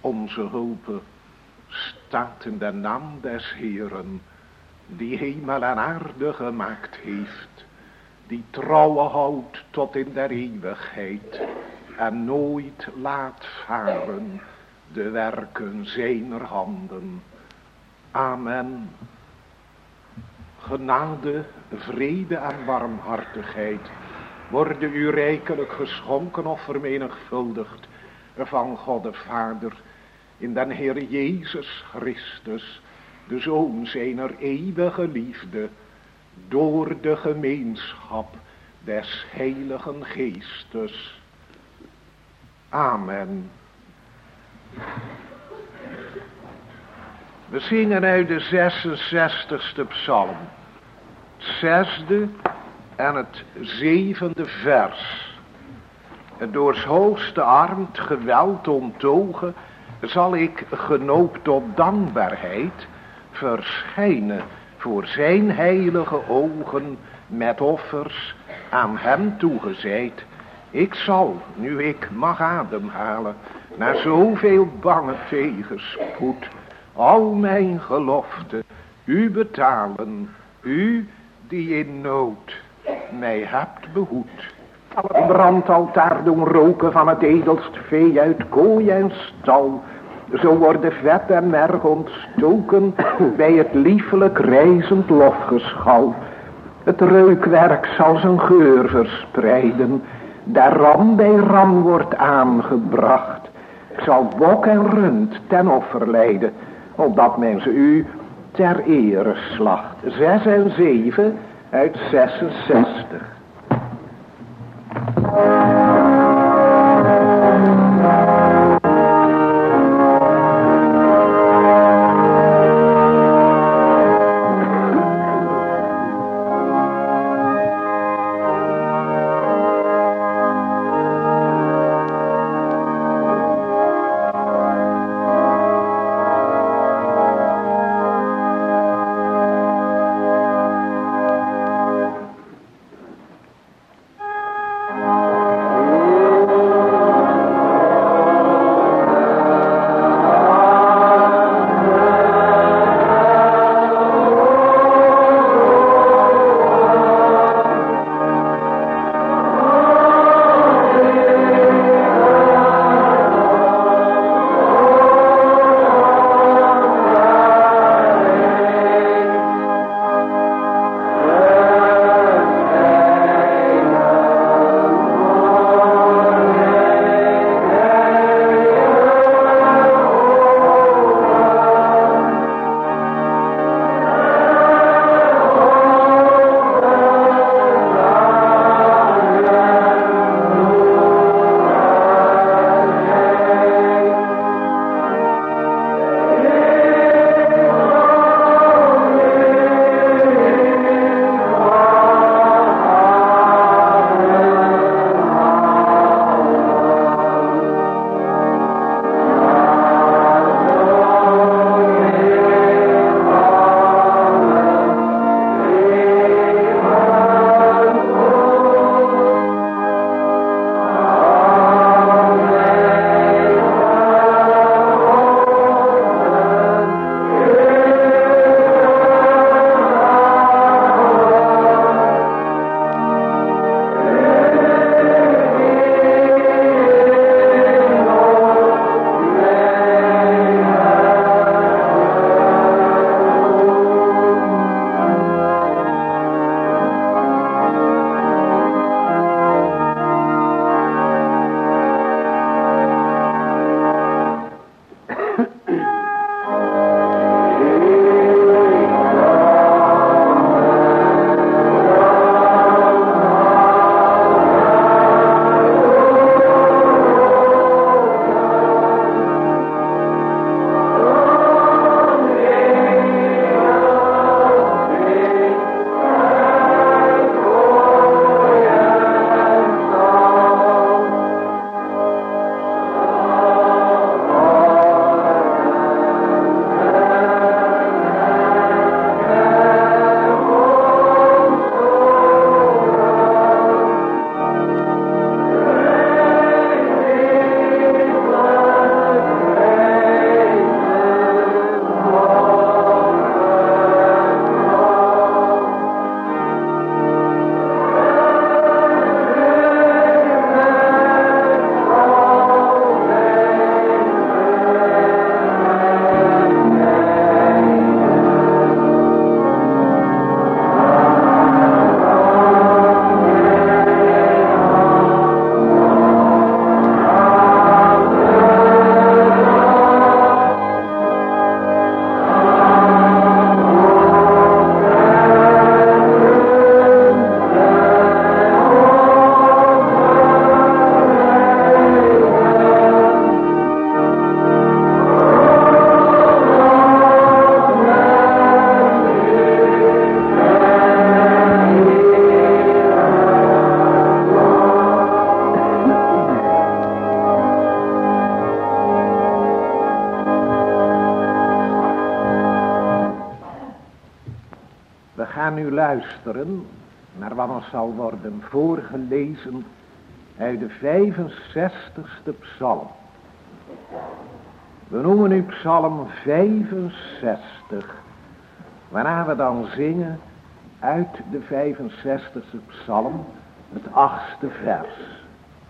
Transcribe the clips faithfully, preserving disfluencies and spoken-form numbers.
Onze hulp staat in de naam des Heeren, die hemel en aarde gemaakt heeft, die trouwe houdt tot in der eeuwigheid en nooit laat varen de werken zijner handen. Amen. Genade, vrede en warmhartigheid worden u rijkelijk geschonken of vermenigvuldigd van God de Vader in den Heer Jezus Christus, de Zoon zijner eeuwige liefde, door de gemeenschap des Heiligen Geestes. Amen. We zingen uit de zesenzestigste psalm, het zesde en het zevende vers. En door 's hoogste arm het geweld onttogen, zal ik genoopt tot dankbaarheid verschijnen voor zijn heilige ogen met offers aan hem toegezeid. Ik zal, nu ik mag ademhalen, na zoveel bange tegenspoed, al mijn gelofte u betalen, u die in nood mij hebt behoed. Het brandaltaar doen roken van het edelst vee uit kooi en stal, zo worden vet en merg ontstoken bij het liefelijk reizend lofgeschal. Het reukwerk zal zijn geur verspreiden, daar ram bij ram wordt aangebracht. Ik zal bok en rund ten offer leiden, opdat men ze u ter ere slacht. Zes en zeven uit zesenzestig. gaan nu luisteren naar wat ons zal worden voorgelezen uit de vijfenzestigste psalm. We noemen nu psalm vijfenzestig, waarna we dan zingen uit de vijfenzestigste psalm het achtste vers.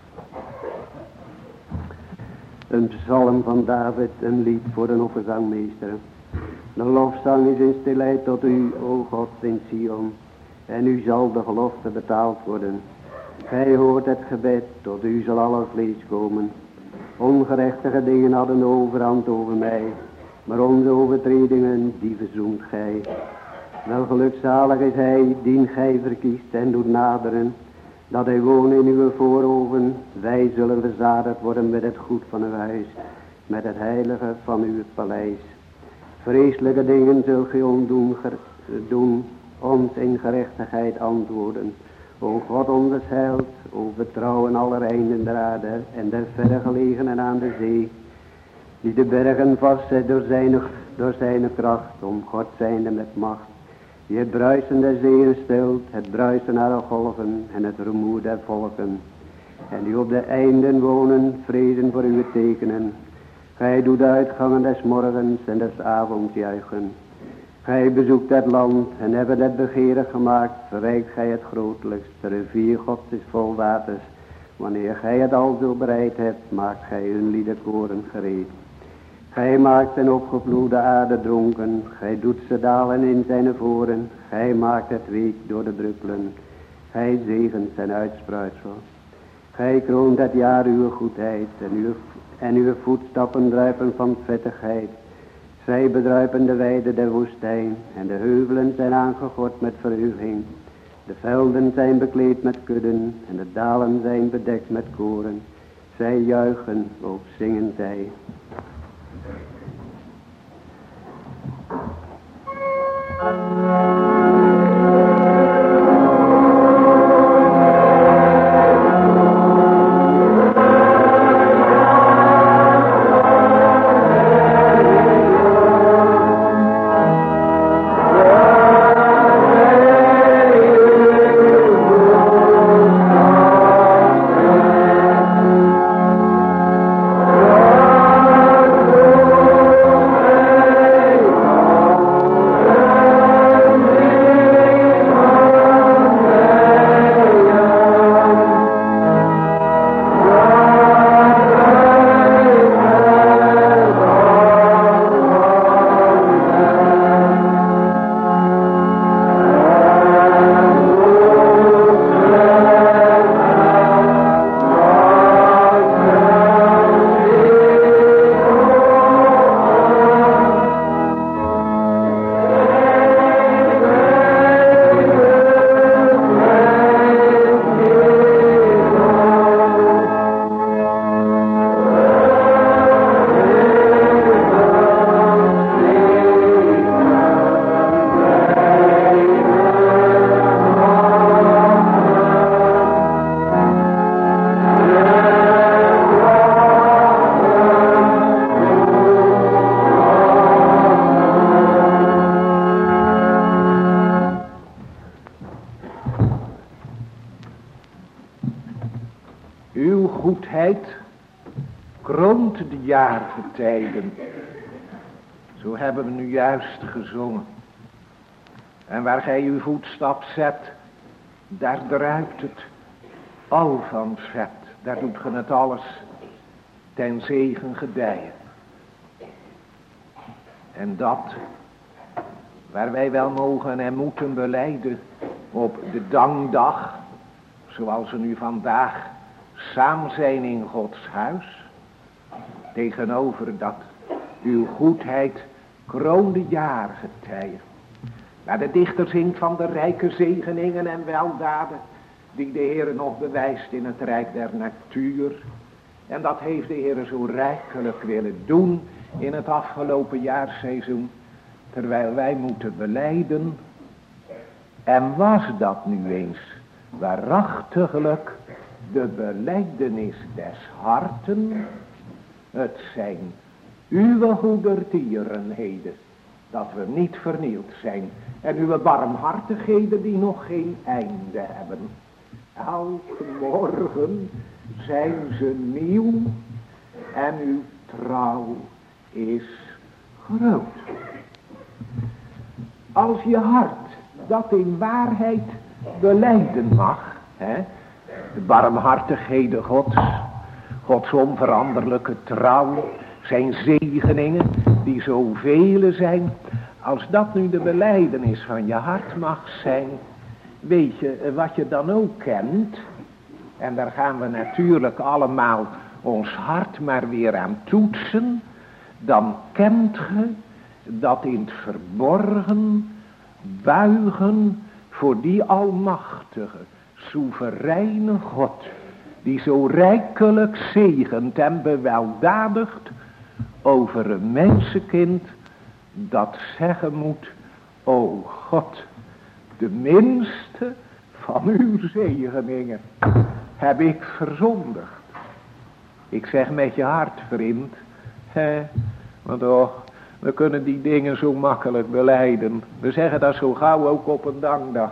Een psalm van David, een lied voor een offerzangmeester. De lofzang is in stilheid tot u, o God, in Sion, en u zal de gelofte betaald worden. Gij hoort het gebed, tot u zal alle vlees komen. Ongerechtige dingen hadden overhand over mij, maar onze overtredingen, die verzoent gij. Wel gelukzalig is hij, dien gij verkiest en doet naderen, dat hij woont in uw voorhoven. Wij zullen verzadigd worden met het goed van uw huis, met het heilige van uw paleis. Vreselijke dingen zult gij ondoen, doen, ons in gerechtigheid antwoorden. O God onze held, o vertrouwen aller einden der aarde en der verre gelegenen aan de zee, die de bergen vastzet door zijn, door zijn kracht, om God zijnde met macht, die het bruisen der zeeën stilt, het bruisen haar golven en het rumoer der volken, en die op de einden wonen, vrezen voor uw tekenen. Gij doet de uitgangen des morgens en des avonds juichen. Gij bezoekt het land en hebt het begeerig gemaakt, verrijkt gij het grotelijkst. De rivier Gods is vol waters. Wanneer gij het al zo bereid hebt, maakt gij hun liederkoren gereed. Gij maakt een opgevloede aarde dronken, gij doet ze dalen in zijn voren. Gij maakt het week door de druppelen, gij zegent zijn uitspruitsel. Gij kroont het jaar uw goedheid en uw, en uw voetstappen druipen van vettigheid. Zij bedruipen de weide der woestijn en de heuvelen zijn aangegord met verheuging. De velden zijn bekleed met kudden en de dalen zijn bedekt met koren. Zij juichen, ook zingen zij. Kroont de jaargetijden. Zo hebben we nu juist gezongen. En waar gij uw voetstap zet, daar druipt het al van vet. Daar doet ge het alles ten zegen gedijen. En dat, waar wij wel mogen en moeten belijden op de dankdag, zoals we nu vandaag samen zijn in Gods huis, tegenover dat uw goedheid kroonde jaargetijden. Waar de dichter zingt van de rijke zegeningen en weldaden die de Heer nog bewijst in het rijk der natuur. En dat heeft de Heer zo rijkelijk willen doen in het afgelopen jaarseizoen, terwijl wij moeten belijden. En was dat nu eens waarachtiglijk de belijdenis des harten? Het zijn uw goedertierenheden dat we niet vernield zijn. En uw barmhartigheden die nog geen einde hebben. Elke morgen zijn ze nieuw en uw trouw is groot. Als je hart dat in waarheid belijden mag, hè, de barmhartigheden Gods, Gods onveranderlijke trouw, zijn zegeningen die zoveel zijn, als dat nu de belijdenis van je hart mag zijn, weet je wat je dan ook kent, en daar gaan we natuurlijk allemaal ons hart maar weer aan toetsen, dan kent je dat in het verborgen buigen voor die almachtige, soevereine God, die zo rijkelijk zegent en beweldadigt over een mensenkind, dat zeggen moet, o God, de minste van uw zegeningen heb ik verzondigd. Ik zeg met je hart, vriend, hè, want oh, we kunnen die dingen zo makkelijk belijden. We zeggen dat zo gauw ook op een dankdag.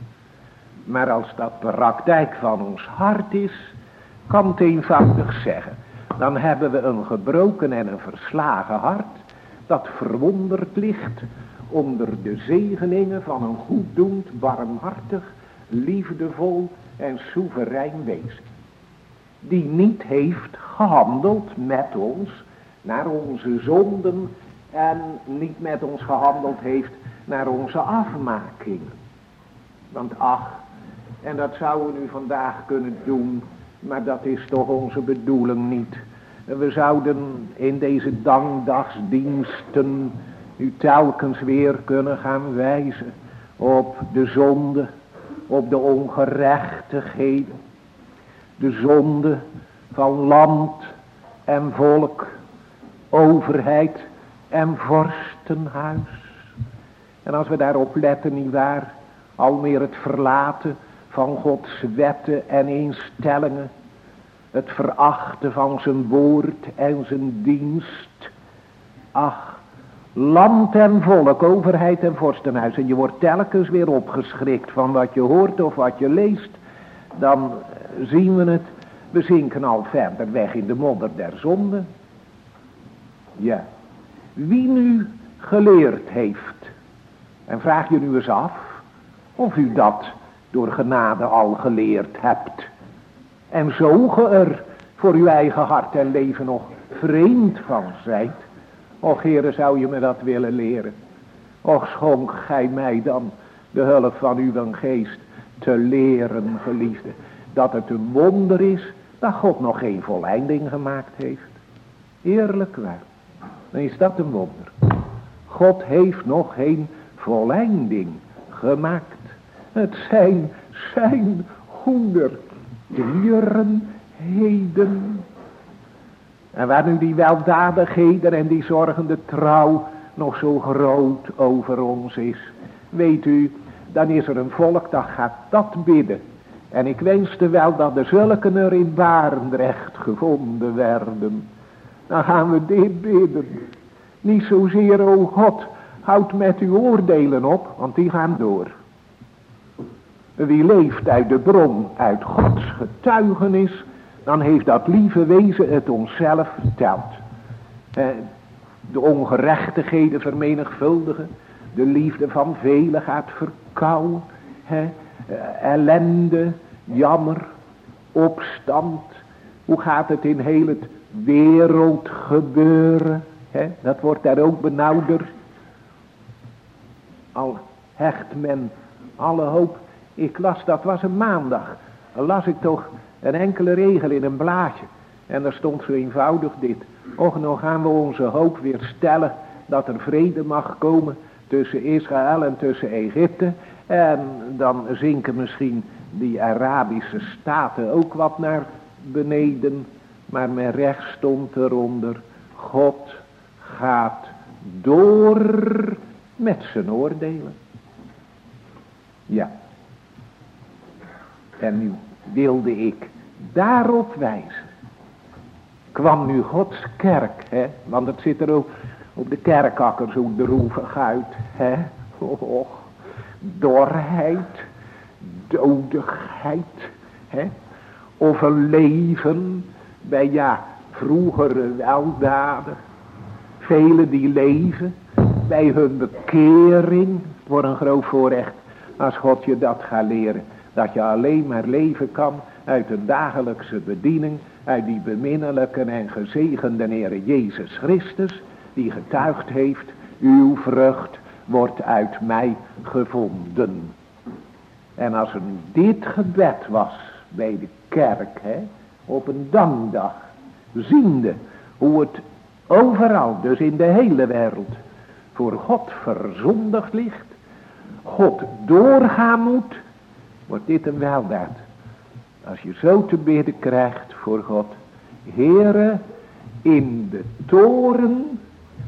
Maar als dat praktijk van ons hart is, kan het eenvoudig zeggen. Dan hebben we een gebroken en een verslagen hart, dat verwonderd ligt onder de zegeningen van een goeddoend, barmhartig, liefdevol en soeverein wezen. Die niet heeft gehandeld met ons naar onze zonden en niet met ons gehandeld heeft naar onze afmakingen. Want ach, en dat zouden we nu vandaag kunnen doen, maar dat is toch onze bedoeling niet. We zouden in deze dankdagsdiensten u telkens weer kunnen gaan wijzen op de zonde, op de ongerechtigheden, de zonde van land en volk, overheid en vorstenhuis. En als we daarop letten, nietwaar, al meer het verlaten van Gods wetten en instellingen, het verachten van zijn woord en zijn dienst. Ach, land en volk, overheid en vorstenhuis. En je wordt telkens weer opgeschrikt van wat je hoort of wat je leest. Dan zien we het, we zinken al verder weg in de modder der zonde. Ja, wie nu geleerd heeft, en vraag je nu eens af of u dat door genade al geleerd hebt. En zo ge er voor uw eigen hart en leven nog vreemd van zijt. Och Heere, zou je me dat willen leren. Och schonk gij mij dan de hulp van uw geest te leren, geliefde. Dat het een wonder is dat God nog geen volleinding gemaakt heeft. Eerlijk waar. Dan is dat een wonder. God heeft nog geen volleinding gemaakt. Het zijn zijn goedertierenheden. En waar nu die weldadigheden en die zorgende trouw nog zo groot over ons is. Weet u, dan is er een volk dat gaat dat bidden. En ik wenste wel dat er zulken er in Barendrecht gevonden werden. Dan gaan we dit bidden. Niet zozeer, o God, houd met uw oordelen op, want die gaan door. Wie leeft uit de bron, uit Gods getuigenis, dan heeft dat lieve wezen het onszelf verteld. De ongerechtigheden vermenigvuldigen, de liefde van velen gaat verkauwen, ellende, jammer, opstand. Hoe gaat het in heel het wereld gebeuren? Dat wordt daar ook benauwder. Al hecht men alle hoop. Ik las, dat was een maandag, dan las ik toch een enkele regel in een blaadje. En daar stond zo eenvoudig dit. Och, nou gaan we onze hoop weer stellen dat er vrede mag komen tussen Israël en tussen Egypte. En dan zinken misschien die Arabische staten ook wat naar beneden. Maar met recht stond eronder, God gaat door met zijn oordelen. Ja. En nu wilde ik daarop wijzen. Kwam nu Gods kerk, hè? Want het zit er ook op de kerkakker zo droevig uit, hè? Och, dorheid, dodigheid, hè? Of een leven bij, ja, vroegere weldaden. Velen die leven bij hun bekering. Het wordt een groot voorrecht als God je dat gaat leren. Dat je alleen maar leven kan uit een dagelijkse bediening. Uit die beminnelijke en gezegende Heere Jezus Christus. Die getuigd heeft. Uw vrucht wordt uit mij gevonden. En als er dit gebed was bij de kerk. Hè, op een dankdag. Ziende hoe het overal, dus in de hele wereld, voor God verzondigd ligt. God doorgaan moet. Wordt dit een weldaad. Als je zo te bidden krijgt voor God. Heere, in de toren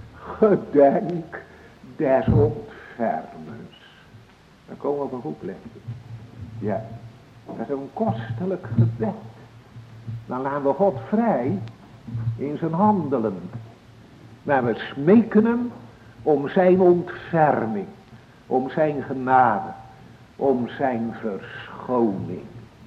gedenk des ontfermers. Dan komen we op een goed plek. Ja, dat is een kostelijk gebed. Dan laten we God vrij in zijn handelen. Maar we smeken hem om zijn ontferming. Om zijn genade. Om zijn verschoning.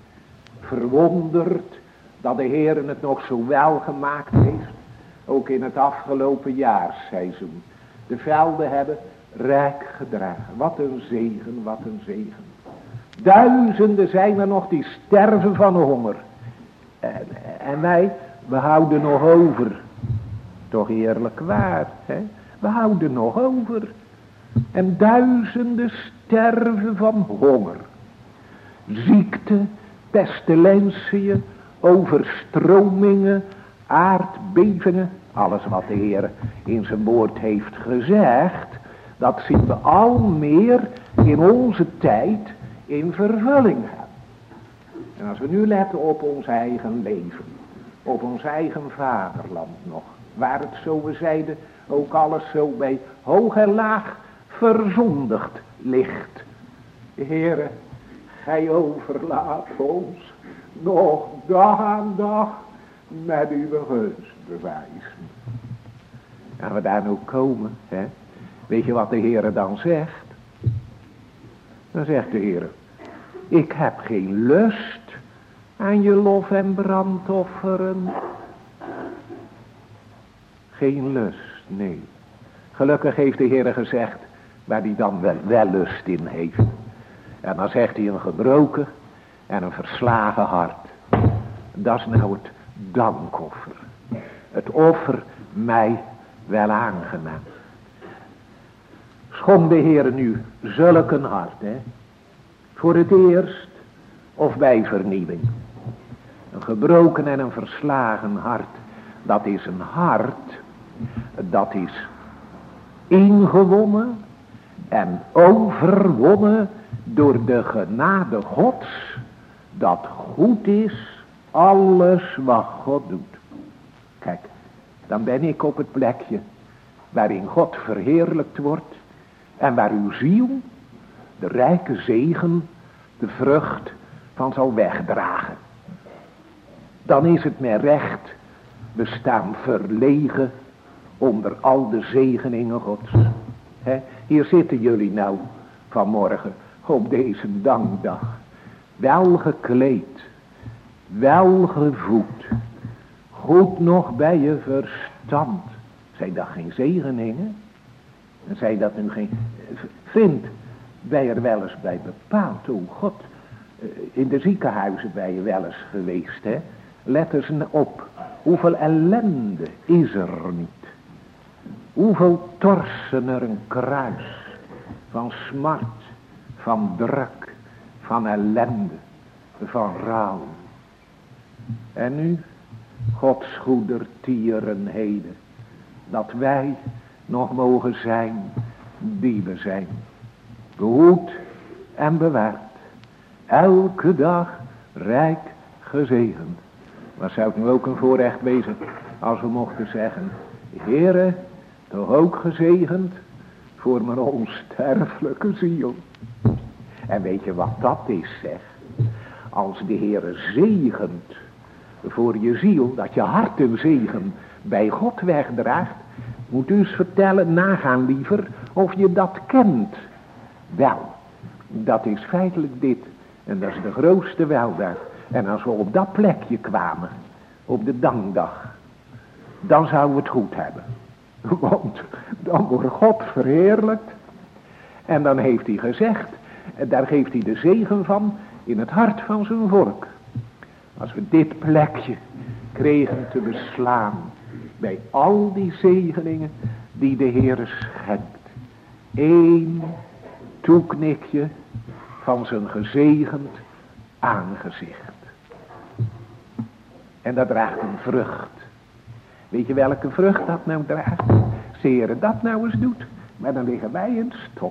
Verwonderd dat de Heer het nog zo wel gemaakt heeft. Ook in het afgelopen jaarseizoen. De velden hebben rijk gedragen. Wat een zegen, wat een zegen. Duizenden zijn er nog die sterven van honger. En, en wij, we houden nog over. Toch eerlijk waar, hè? We houden nog over. En duizenden sterven van honger. Ziekte, pestilentiën, overstromingen, aardbevingen. Alles wat de Heer in zijn woord heeft gezegd. Dat zien we al meer in onze tijd in vervulling gaan. En als we nu letten op ons eigen leven. Op ons eigen vaderland nog. Waar het, zo we zeiden, ook alles zo bij hoog en laag verzondigd ligt. Heere, gij overlaat ons nog dag aan dag met uw gunstbewijzen. En we daar nu komen, hè? Weet je wat de Heere dan zegt? Dan zegt de Heere, ik heb geen lust aan je lof en brandofferen. Geen lust, nee. Gelukkig heeft de Heere gezegd waar hij dan wel, wel lust in heeft. En dan zegt hij een gebroken en een verslagen hart. Dat is nou het dankoffer. Het offer mij wel aangenaam. Schonk de Heere nu zulk een hart, hè? Voor het eerst of bij vernieuwing. Een gebroken en een verslagen hart. Dat is een hart. Dat is ingewonnen en overwonnen door de genade Gods. Dat goed is alles wat God doet. Kijk, dan ben ik op het plekje waarin God verheerlijkt wordt. En waar uw ziel de rijke zegen, de vrucht van zal wegdragen. Dan is het met recht, we staan verlegen onder al de zegeningen Gods. He, hier zitten jullie nou vanmorgen op deze dankdag. Wel gekleed, wel gevoed, goed nog bij je verstand. Zijn dat geen zegeningen? En zijn dat nu geen... Vindt wij er wel eens bij bepaald, o God. In de ziekenhuizen ben je wel eens geweest, hè. Let eens op. Hoeveel ellende is er niet. Hoeveel torsen er een kruis. Van smart. Van druk. Van ellende. Van rouw. En nu. Gods goedertierenheden. Dat wij nog mogen zijn die we zijn. Behoed en bewaard. Elke dag rijk gezegend. Maar zou het nu ook een voorrecht wezen als we mochten zeggen: Heere, toch ook gezegend voor mijn onsterfelijke ziel. En weet je wat dat is, zeg? Als de Heere zegent voor je ziel, dat je hart een zegen bij God wegdraagt, Moet u eens vertellen, nagaan liever, of je dat kent. Wel, dat is feitelijk dit. En dat is de grootste weldaad. En als we op dat plekje kwamen, op de dankdag, dan zouden we het goed hebben. Want dan wordt God verheerlijkt. En dan heeft hij gezegd, daar geeft hij de zegen van in het hart van zijn volk. Als we dit plekje kregen te beslaan bij al die zegeningen die de Heere schenkt. Eén toeknikje van zijn gezegend aangezicht. En dat draagt een vrucht. Weet je welke vrucht dat nou draagt? Als de Heere dat nou eens doet, maar dan liggen wij in het stof.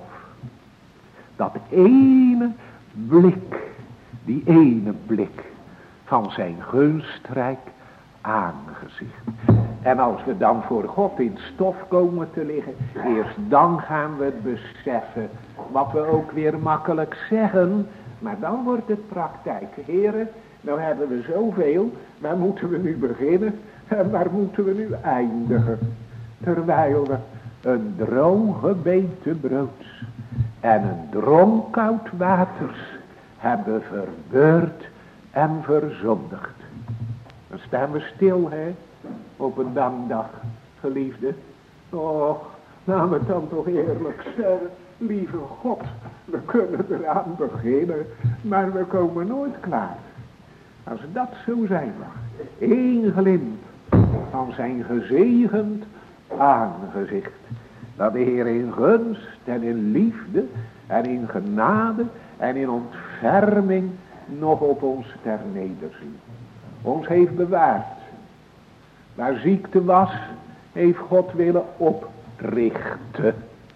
Dat ene blik, die ene blik van zijn gunstrijk aangezicht. En als we dan voor God in stof komen te liggen, eerst dan gaan we het beseffen, wat we ook weer makkelijk zeggen, maar dan wordt het praktijk. Heren, nou hebben we zoveel, waar moeten we nu beginnen en waar moeten we nu eindigen? Terwijl we een droge bete broods en een dronk koud waters hebben verbeurd en verzondigd. Dan staan we stil, hè, op een dankdag, geliefde. Och, laten we het dan toch eerlijk zeggen, lieve God, we kunnen eraan beginnen, maar we komen nooit klaar. Als dat zo zijn mag, één glimp van zijn gezegend aangezicht, dat de Heer in gunst en in liefde en in genade en in ontferming nog op ons ter nederzien. Ons heeft bewaard. Waar ziekte was, heeft God willen oprichten.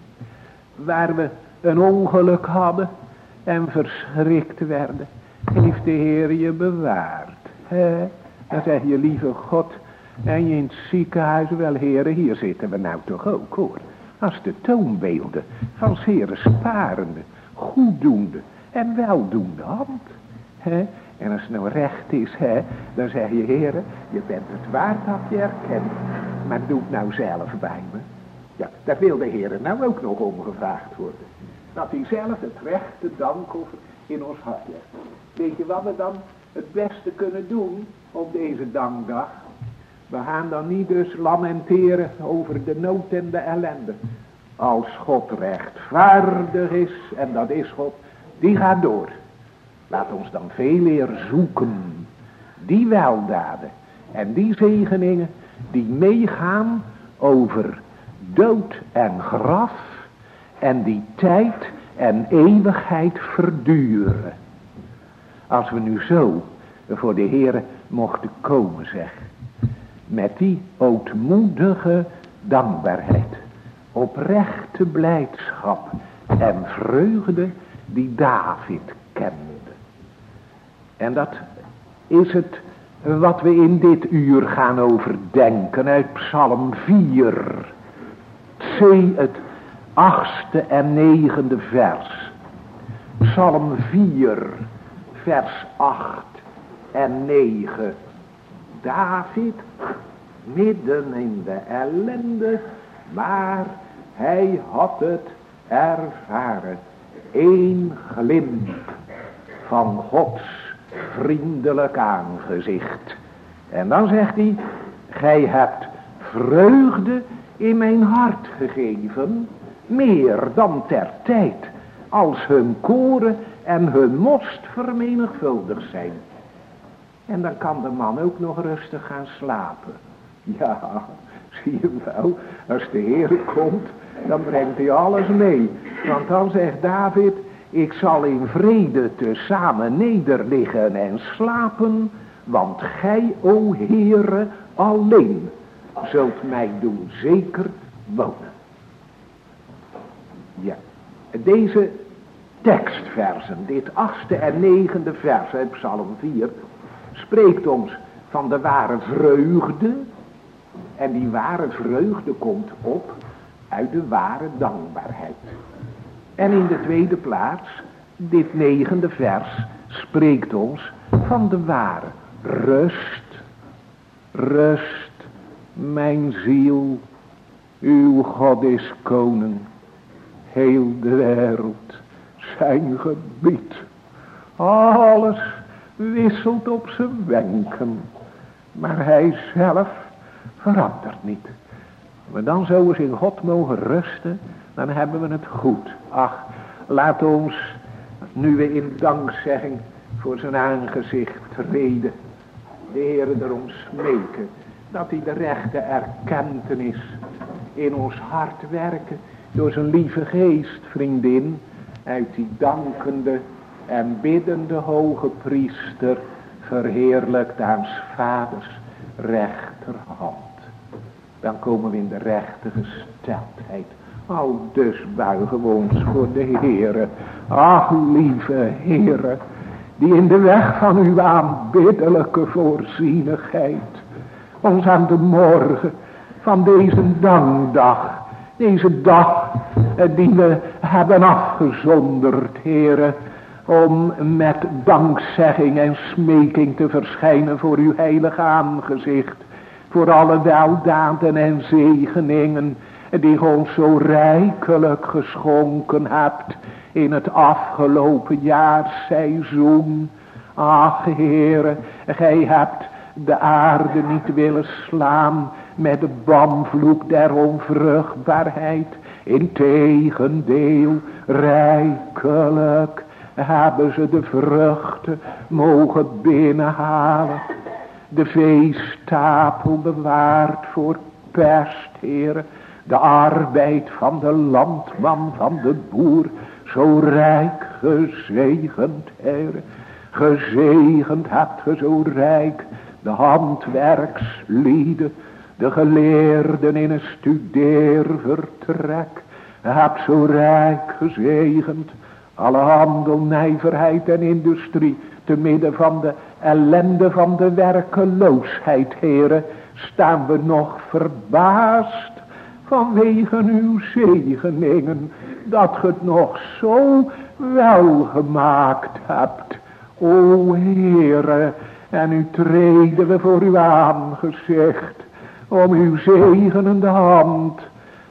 Waar we een ongeluk hadden en verschrikt werden, heeft de Heer je bewaard. He? Dan zeg je, lieve God, en je in het ziekenhuis, wel Heere, hier zitten we nou toch ook, hoor. Als de toonbeelden van zeer sparende, goeddoende en weldoende hand. He? En als het nou recht is, hè, dan zeg je, Heere, je bent het waard dat je erkent, maar doe het nou zelf bij me. Ja, daar wil de Heere nou ook nog om gevraagd worden. Dat hij zelf het rechte dankoffer in ons hart legt. Weet je wat we dan het beste kunnen doen op deze dankdag? We gaan dan niet dus lamenteren over de nood en de ellende. Als God rechtvaardig is, en dat is God, die gaat door. Laat ons dan veel eer zoeken, die weldaden en die zegeningen die meegaan over dood en graf en die tijd en eeuwigheid verduren. Als we nu zo voor de Heere mochten komen, zeg, met die ootmoedige dankbaarheid, oprechte blijdschap en vreugde die David kende. En dat is het wat we in dit uur gaan overdenken uit Psalm vier. C, het achtste en negende vers. Psalm vier, vers acht en negen. David, midden in de ellende, maar hij had het ervaren. Eén glimp van Gods vriendelijk aangezicht. En dan zegt hij, gij hebt vreugde in mijn hart gegeven, meer dan ter tijd, als hun koren en hun most vermenigvuldigd zijn. En dan kan de man ook nog rustig gaan slapen. Ja, zie je wel, als de Heer komt, dan brengt hij alles mee. Want dan zegt David, ik zal in vrede tezamen nederliggen en slapen, want gij, o Heere, alleen zult mij doen zeker wonen. Ja, deze tekstversen, dit achtste en negende vers uit Psalm vier, spreekt ons van de ware vreugde. En die ware vreugde komt op uit de ware dankbaarheid. En in de tweede plaats, dit negende vers spreekt ons van de ware rust. Rust, mijn ziel, Uw God is koning. Heel de wereld zijn gebied. Alles wisselt op zijn wenken. Maar hij zelf verandert niet. Maar dan zo eens in God mogen rusten. Dan hebben we het goed. Ach, laat ons nu we in dankzegging voor zijn aangezicht treden. De Heere erom smeken. Dat hij de rechte erkentenis in ons hart werken. Door zijn lieve geest, vriendin. Uit die dankende en biddende hoge priester. Verheerlijkt aan 's vaders rechterhand. Dan komen we in de rechte gesteldheid. Al dus buigen we ons voor de Heere. Ach, lieve Heere, die in de weg van uw aanbiddelijke voorzienigheid ons aan de morgen van deze dankdag, deze dag die we hebben afgezonderd, Heere, om met dankzegging en smeking te verschijnen voor uw heilige aangezicht, voor alle weldaden en zegeningen die ge ons zo rijkelijk geschonken hebt in het afgelopen jaarseizoen. Ach, Heere, gij hebt de aarde niet willen slaan met de banvloek der onvruchtbaarheid. Integendeel, rijkelijk hebben ze de vruchten mogen binnenhalen. De veestapel bewaard voor pest, Heere. De arbeid van de landman, van de boer, zo rijk gezegend, Heere. Gezegend hebt ge zo rijk de handwerkslieden, de geleerden in een studeervertrek. Hebt zo rijk gezegend alle handel, nijverheid en industrie, te midden van de ellende van de werkeloosheid, Heere, staan we nog verbaasd vanwege uw zegeningen, dat ge het nog zo wel gemaakt hebt. O Heere, en nu treden we voor uw aangezicht, om uw zegenende hand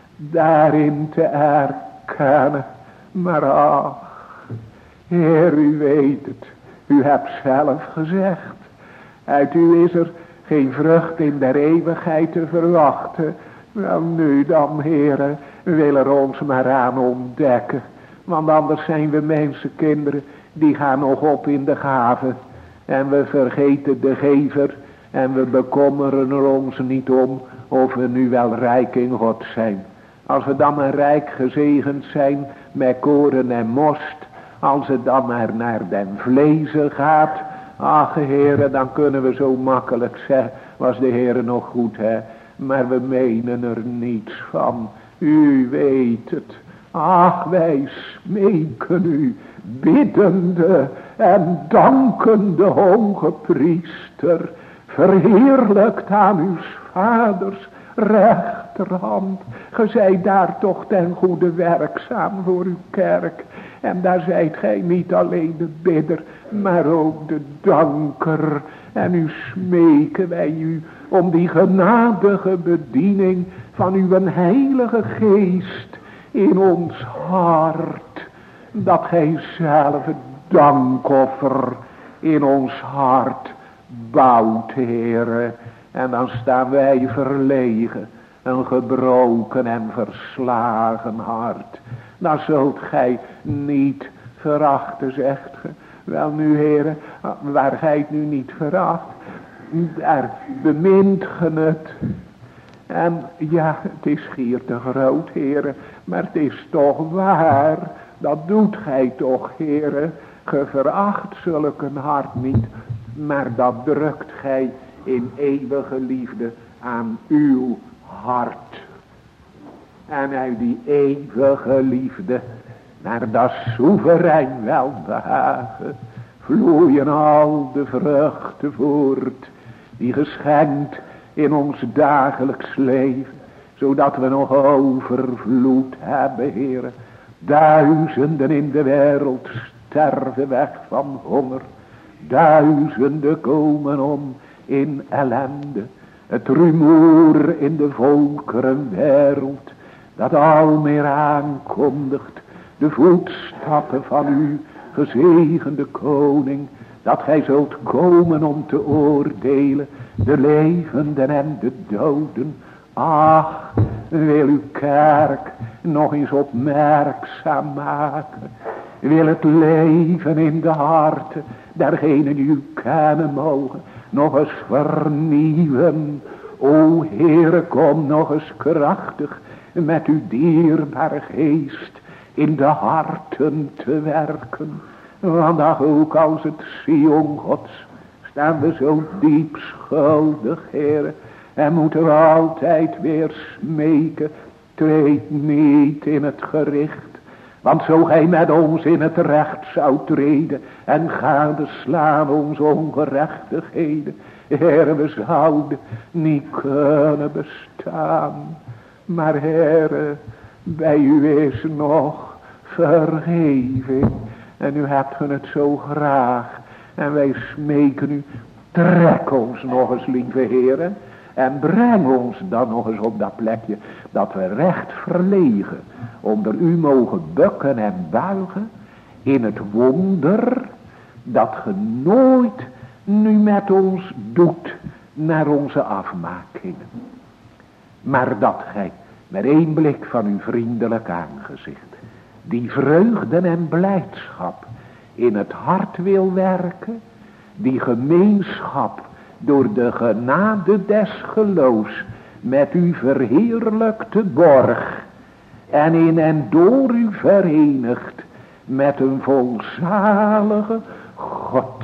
daarin te erkennen. Maar ach, Heer, u weet het, u hebt zelf gezegd, uit u is er geen vrucht in der eeuwigheid te verwachten. Wel nu dan, Heere, wil er ons maar aan ontdekken. Want anders zijn we mensenkinderen, die gaan nog op in de gave. En we vergeten de gever. En we bekommeren er ons niet om of we nu wel rijk in God zijn. Als we dan maar rijk gezegend zijn met koren en most. Als het dan maar naar den vlezen gaat. Ach, Heere, dan kunnen we zo makkelijk zeggen, was de Heere nog goed, hè. Maar we menen er niets van. U weet het. Ach, wij smeken u, biddende en dankende hoge priester, verheerlijkt aan uw vaders rechterhand. Ge zijt daar toch ten goede werkzaam voor uw kerk. En daar zijt gij niet alleen de bidder, maar ook de danker. En nu smeken wij u om die genadige bediening van uw heilige geest in ons hart. Dat gij zelf het dankoffer in ons hart bouwt, Heere. En dan staan wij verlegen, een gebroken en verslagen hart. Dan zult gij niet verachten, zegt ge. Wel nu, Heere, waar gij het nu niet veracht, daar bemint ge het. En ja, het is schier te groot, Heere, maar het is toch waar. Dat doet gij toch, Heere. Ge veracht zulk een hart niet, maar dat drukt gij in eeuwige liefde aan uw hart. En uit die eeuwige liefde naar dat soeverein welbehagen vloeien al de vruchten voort die geschenkt in ons dagelijks leven, zodat we nog overvloed hebben, Heere. Duizenden in de wereld sterven weg van honger. Duizenden komen om in ellende. Het rumoer in de volkerenwereld, dat al meer aankondigt de voetstappen van uw gezegende koning, dat gij zult komen om te oordelen de levenden en de doden. Ach, wil uw kerk nog eens opmerkzaam maken. Wil het leven in de harten dergenen die u kennen mogen nog eens vernieuwen. O Heere, kom nog eens krachtig met uw dierbare geest in de harten te werken. Want ach, ook als het Sion Gods staan we zo diep schuldig, Heere, en moeten we altijd weer smeken, treed niet in het gericht. Want zo gij met ons in het recht zou treden en gadeslaan onze ongerechtigheden, Heere, we zouden niet kunnen bestaan. Maar Heere, bij u is nog vergeving. En u hebt het zo graag. En wij smeken u, trek ons nog eens, lieve Heere. En breng ons dan nog eens op dat plekje dat we recht verlegen onder u mogen bukken en buigen in het wonder dat ge nooit nu met ons doet naar onze afmakingen. Maar dat gij met één blik van uw vriendelijk aangezicht die vreugde en blijdschap in het hart wil werken, die gemeenschap door de genade des geloofs met u verheerlijkte borg en in en door u verenigd met een volzalige God.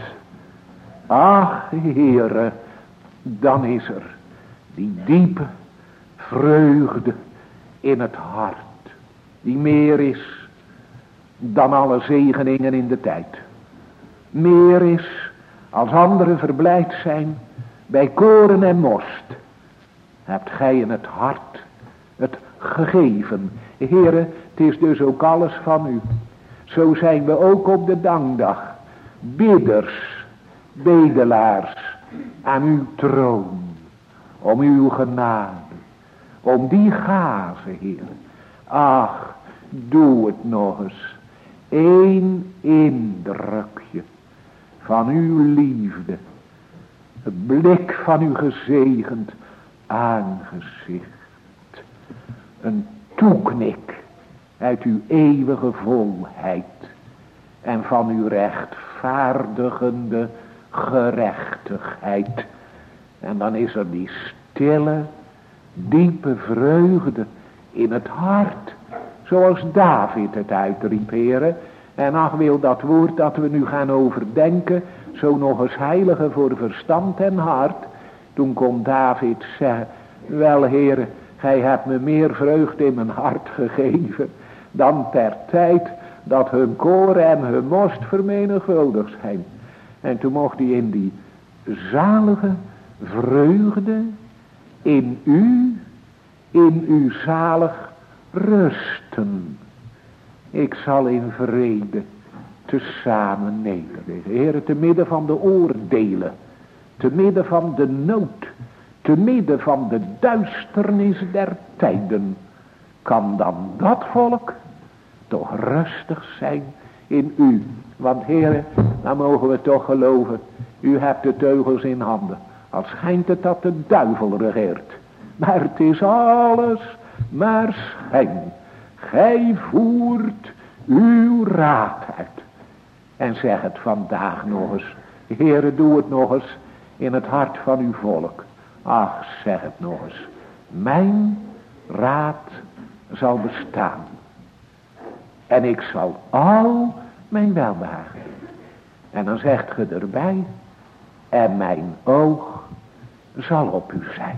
Ach, Heere, dan is er die diepe vreugde in het hart, die meer is dan alle zegeningen in de tijd. Meer is als anderen verblijd zijn bij koren en most, hebt gij in het hart het gegeven. Heere, het is dus ook alles van u. Zo zijn we ook op de dankdag bidders, bedelaars aan uw troon, om uw genade, om die gave, Heere. Ach, doe het nog eens. Eén indrukje van uw liefde. Het blik van uw gezegend aangezicht. Een toeknik uit uw eeuwige volheid. En van uw rechtvaardigende gerechtigheid. En dan is er die stille, diepe vreugde in het hart. Zoals David het uitriep, Heere. En ach, wil dat woord dat we nu gaan overdenken, zo nog eens heilige voor verstand en hart. Toen kon David zeggen, wel Heere, gij hebt me meer vreugde in mijn hart gegeven, dan ter tijd dat hun koren en hun most vermenigvuldigd zijn. En toen mocht hij in die zalige vreugde in u, in uw zalig rusten. Ik zal in vrede tezamen nederliggen. Heere, te midden van de oordelen, te midden van de nood, te midden van de duisternis der tijden, kan dan dat volk toch rustig zijn in u. Want Heere, dan mogen we toch geloven, u hebt de teugels in handen. Al schijnt het dat de duivel regeert. Maar het is alles maar schijn. Gij voert uw raad uit. En zeg het vandaag nog eens. Heere, doe het nog eens in het hart van uw volk. Ach, zeg het nog eens. Mijn raad zal bestaan. En ik zal al mijn welbehagen doen. En dan zegt ge erbij. En mijn oog zal op u zijn.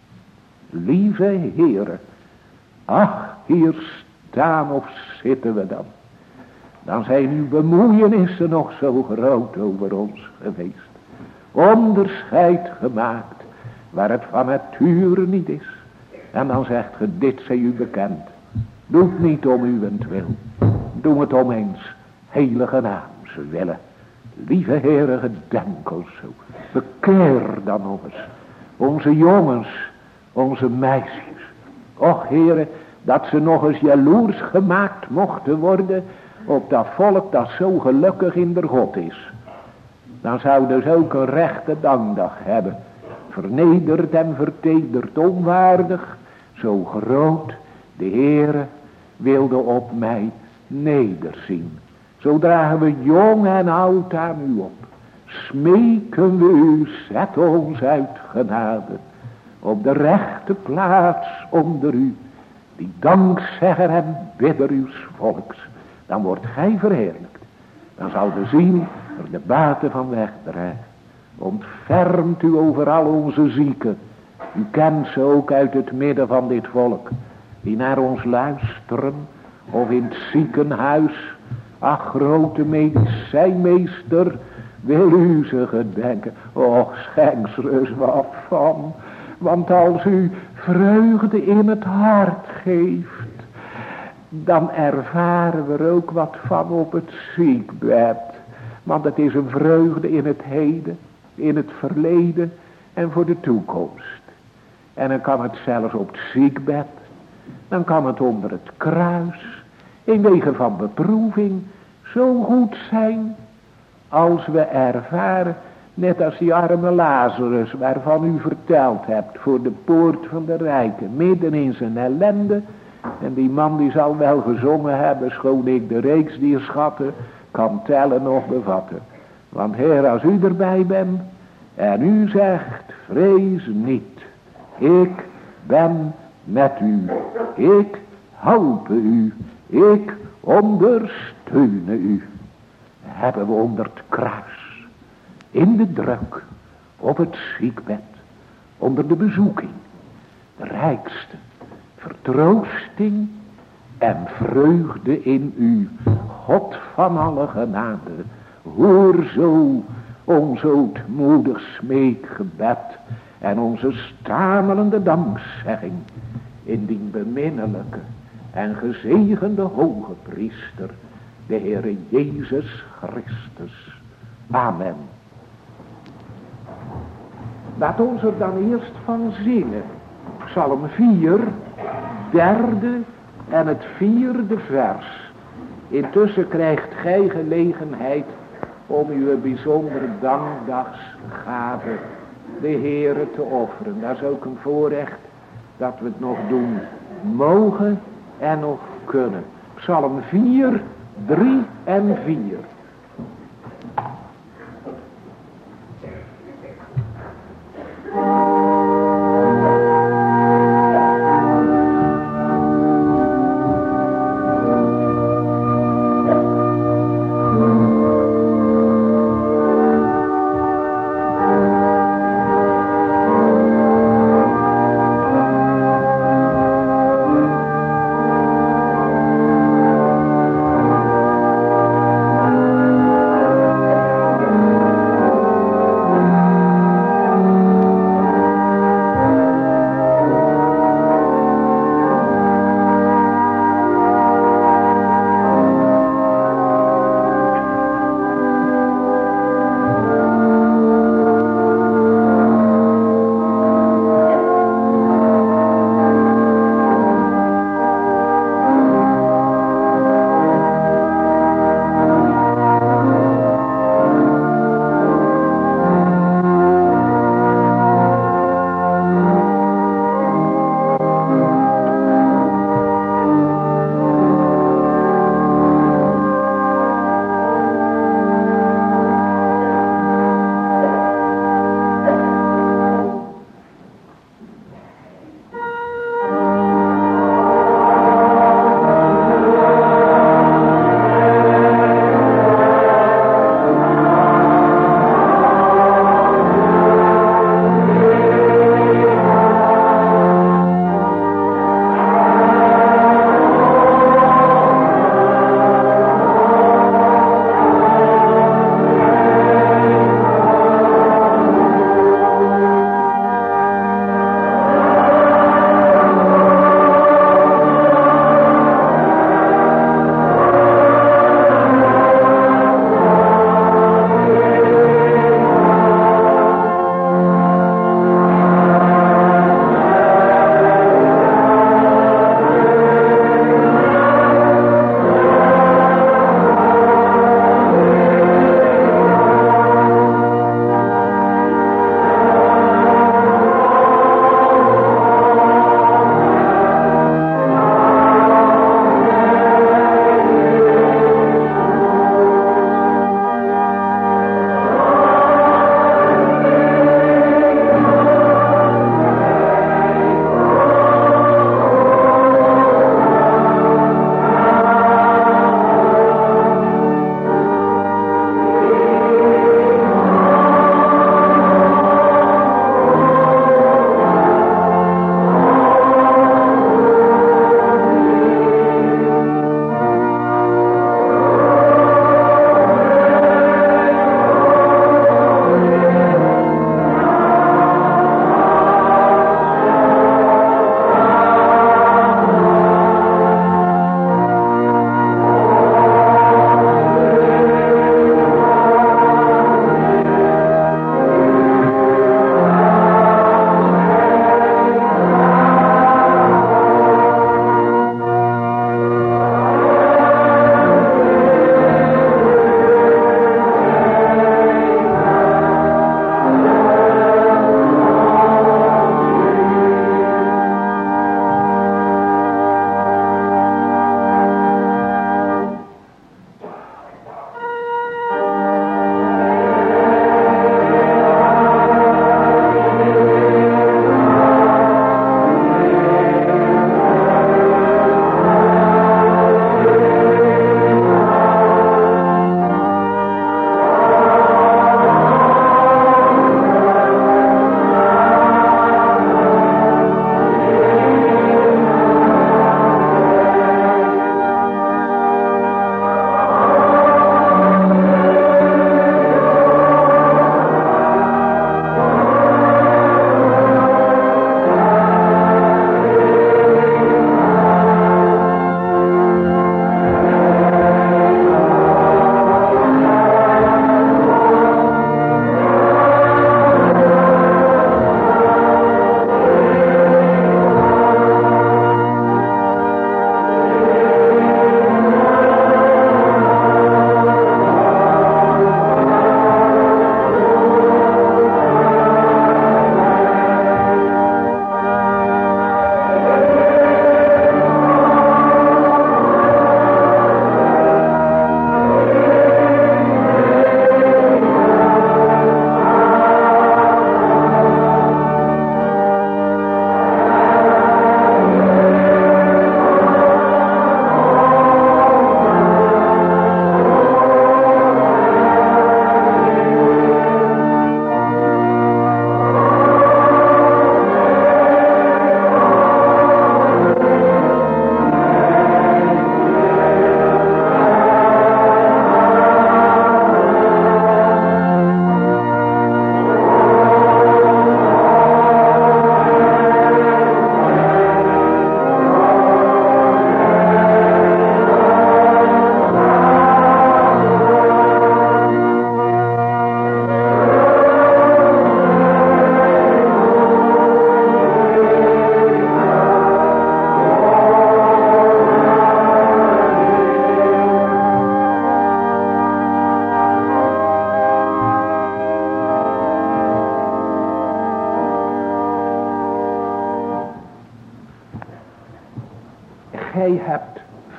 Lieve Heere. Ach, hier staan of zitten we dan. Dan zijn uw bemoeienissen nog zo groot over ons geweest. Onderscheid gemaakt waar het van nature niet is. En dan zegt ge, dit zij u bekend. Doe het niet om uwentwil. Doe het om eens heilige naams willen. Lieve Heere, gedenk ons zo. Bekeer dan nog eens. onze jongens, onze meisjes. Och Heere, dat ze nog eens jaloers gemaakt mochten worden op dat volk dat zo gelukkig in der God is. Dan zouden ze ook een rechte dankdag hebben. Vernederd en vertederd onwaardig, zo groot de Heere wilde op mij nederzien. Zo dragen we jong en oud aan u op. Smeken we u, zet ons uit genade op de rechte plaats onder u, die dankzegger en bidder uws volks. Dan wordt gij verheerlijkt. Dan zal de ziel er de baten van wegdragen. Ontfermt u over al onze zieken. U kent ze ook uit het midden van dit volk, die naar ons luisteren, of in het ziekenhuis. Ach, grote medicijnmeester, wil u ze gedenken. Och, schenk er eens wat van. Want als u vreugde in het hart geeft, dan ervaren we er ook wat van op het ziekbed. Want het is een vreugde in het heden, in het verleden en voor de toekomst. En dan kan het zelfs op het ziekbed, dan kan het onder het kruis, in wegen van beproeving, zo goed zijn als we ervaren, net als die arme Lazarus waarvan u verteld hebt, voor de poort van de rijken, midden in zijn ellende. En die man die zal wel gezongen hebben, schoon ik de reeks die schatten kan tellen of bevatten. Want Heer, als u erbij bent en u zegt, vrees niet, ik ben met u, ik help u, ik ondersteun u. Hebben we onder het kruis, in de druk, op het ziekbed, onder de bezoeking, de rijkste vertroosting en vreugde in u, God van alle genade. Hoor zo ons ootmoedig smeekgebed en onze stamelende dankzegging in die beminnelijke en gezegende hoge priester, de Heere Jezus Christus. Amen. Laat ons er dan eerst van zingen. Psalm vier, derde en het vierde vers. Intussen krijgt gij gelegenheid om uw bijzondere dankdagsgave de Heere te offeren. Dat is ook een voorrecht dat we het nog doen mogen en nog kunnen. Psalm vier, drie en vier. Thank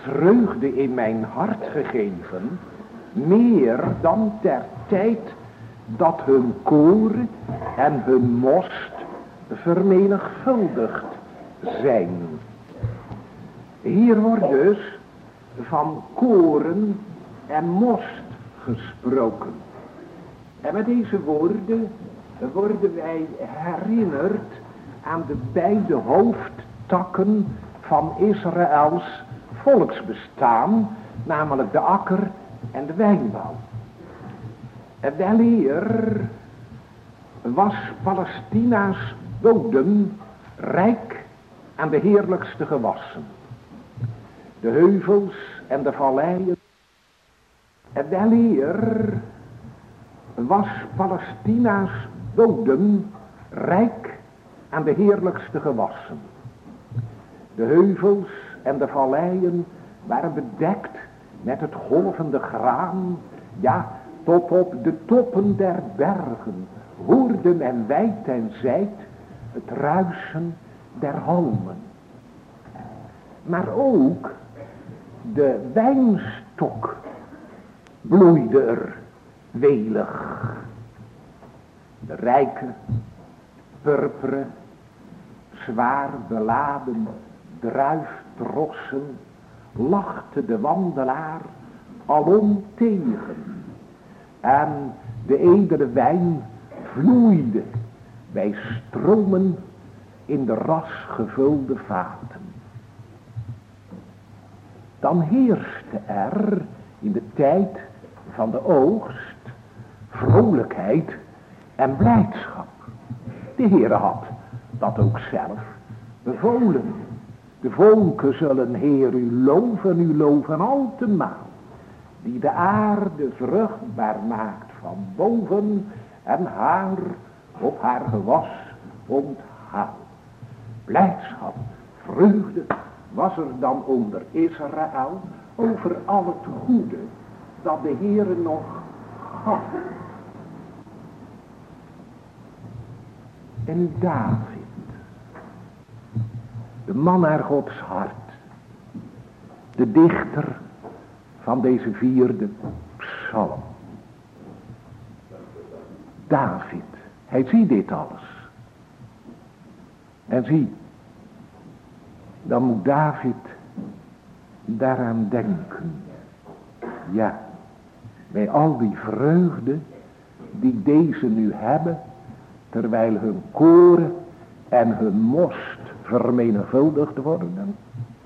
vreugde in mijn hart gegeven, meer dan ter tijd dat hun koren en hun most vermenigvuldigd zijn. Hier wordt dus van koren en most gesproken. En met deze woorden worden wij herinnerd aan de beide hoofdtakken van Israëls volksbestaan, namelijk de akker en de wijnbouw. En weleer was Palestina's bodem rijk aan de heerlijkste gewassen. De heuvels en de valleien. En weleer was Palestina's bodem rijk aan de heerlijkste gewassen. De heuvels en de valleien waren bedekt met het golvende graan, ja, tot op de toppen der bergen hoorde men wijd en zijd het ruisen der halmen. Maar ook de wijnstok bloeide er welig. De rijke, purperen, zwaar beladen druiftrossen lachte de wandelaar alom tegen. En de edele wijn vloeide bij stromen in de ras gevulde vaten. Dan heerste er in de tijd van de oogst vrolijkheid en blijdschap. De Heere had dat ook zelf bevolen. De volken zullen Heer u loven, u loven altemaal, die de aarde vruchtbaar maakt van boven en haar op haar gewas onthaal. Blijdschap, vreugde was er dan onder Israël over al het goede dat de Heere nog gaf. En David, de man naar Gods hart, de dichter van deze vierde psalm. David, hij ziet dit alles. En zie, dan moet David daaraan denken. Ja, bij al die vreugde die deze nu hebben, terwijl hun koren en hun most vermenigvuldigd worden.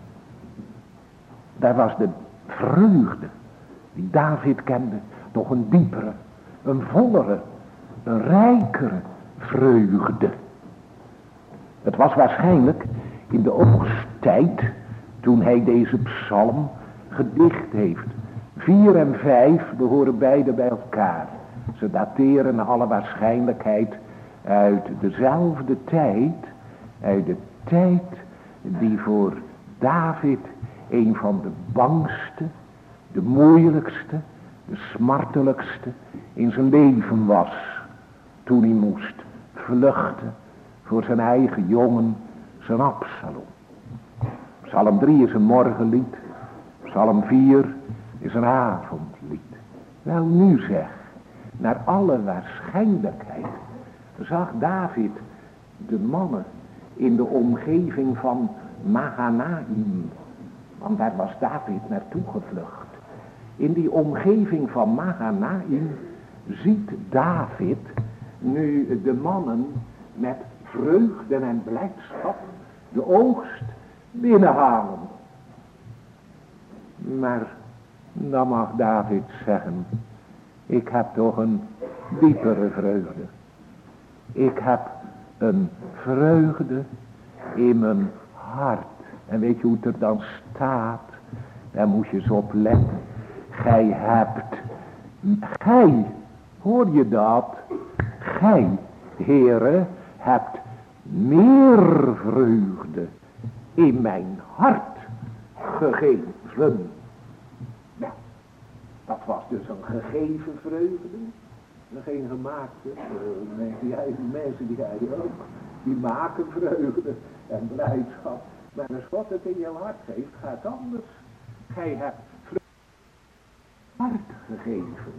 Daar was de vreugde die David kende toch een diepere, een vollere, een rijkere vreugde. Het was waarschijnlijk in de oogsttijd toen hij deze psalm gedicht heeft. Vier en vijf behoren beide bij elkaar. Ze dateren naar alle waarschijnlijkheid uit dezelfde tijd, uit de tijd die voor David een van de bangste, de moeilijkste, de smartelijkste in zijn leven was. Toen hij moest vluchten voor zijn eigen jongen, zijn Absalom. Psalm drie is een morgenlied, Psalm vier is een avondlied. Wel nu zeg, naar alle waarschijnlijkheid zag David de mannen in de omgeving van Mahanaim. Want daar was David naartoe gevlucht. In die omgeving van Mahanaim ziet David nu de mannen met vreugde en blijdschap de oogst binnenhalen. Maar dan mag David zeggen, ik heb toch een diepere vreugde. Ik heb een vreugde in mijn hart. En weet je hoe het er dan staat? Daar moet je eens op letten. Gij hebt, gij, hoor je dat? Gij, Heere, hebt meer vreugde in mijn hart gegeven. Nou, dat was dus een gegeven vreugde. En geen gemaakte. Uh, die eigen mensen die hij ook. Die maken vreugde en blijdschap. Maar als God het in jouw hart geeft, gaat anders. gij hebt hart gegeven.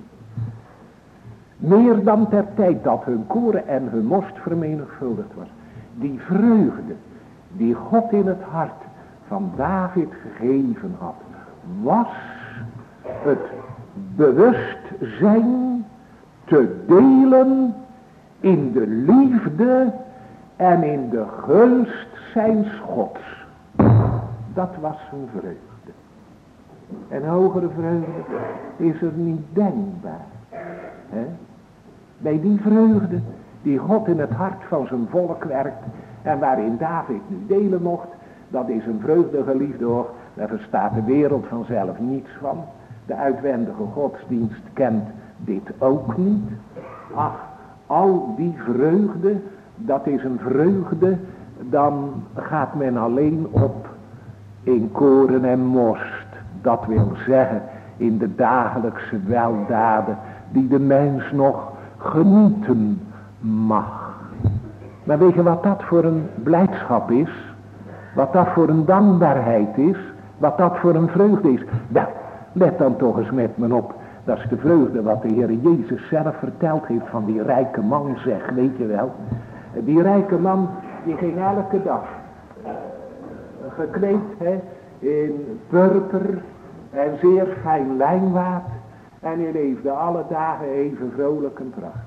Meer dan ter tijd dat hun koren en hun most vermenigvuldigd was. Die vreugde die God in het hart van David gegeven had, was het bewustzijn te delen in de liefde en in de gunst zijns Gods. Dat was zijn vreugde. En hogere vreugde is er niet denkbaar. He? Bij die vreugde die God in het hart van zijn volk werkt en waarin David nu delen mocht, dat is een vreugde, geliefde hoor. Daar verstaat de wereld vanzelf niets van. De uitwendige godsdienst kent dit ook niet. Ach, al die vreugde, dat is een vreugde, dan gaat men alleen op in koren en most. Dat wil zeggen in de dagelijkse weldaden die de mens nog genieten mag. Maar weet je wat dat voor een blijdschap is? Wat dat voor een dankbaarheid is? Wat dat voor een vreugde is? Nou, let dan toch eens met me op. Dat is de vreugde wat de Heer Jezus zelf verteld heeft van die rijke man, zeg, weet je wel. Die rijke man, die ging elke dag gekleed hè, in purper en zeer fijn lijnwaad. En hij leefde alle dagen even vrolijk en prachtig.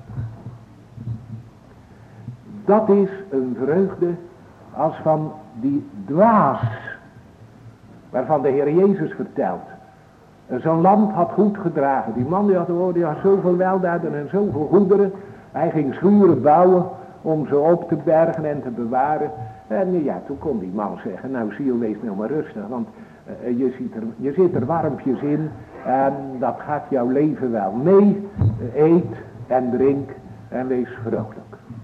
Dat is een vreugde als van die dwaas, waarvan de Heer Jezus vertelt. Zo'n land had goed gedragen. Die man die had, oh, die had zoveel weldaden en zoveel goederen. Hij ging schuren bouwen om ze op te bergen en te bewaren. En ja, toen kon die man zeggen, nou ziel, wees nou maar rustig, want uh, je, ziet er, je zit er warmpjes in en dat gaat jouw leven wel mee. Uh, eet en drink en wees vrolijk.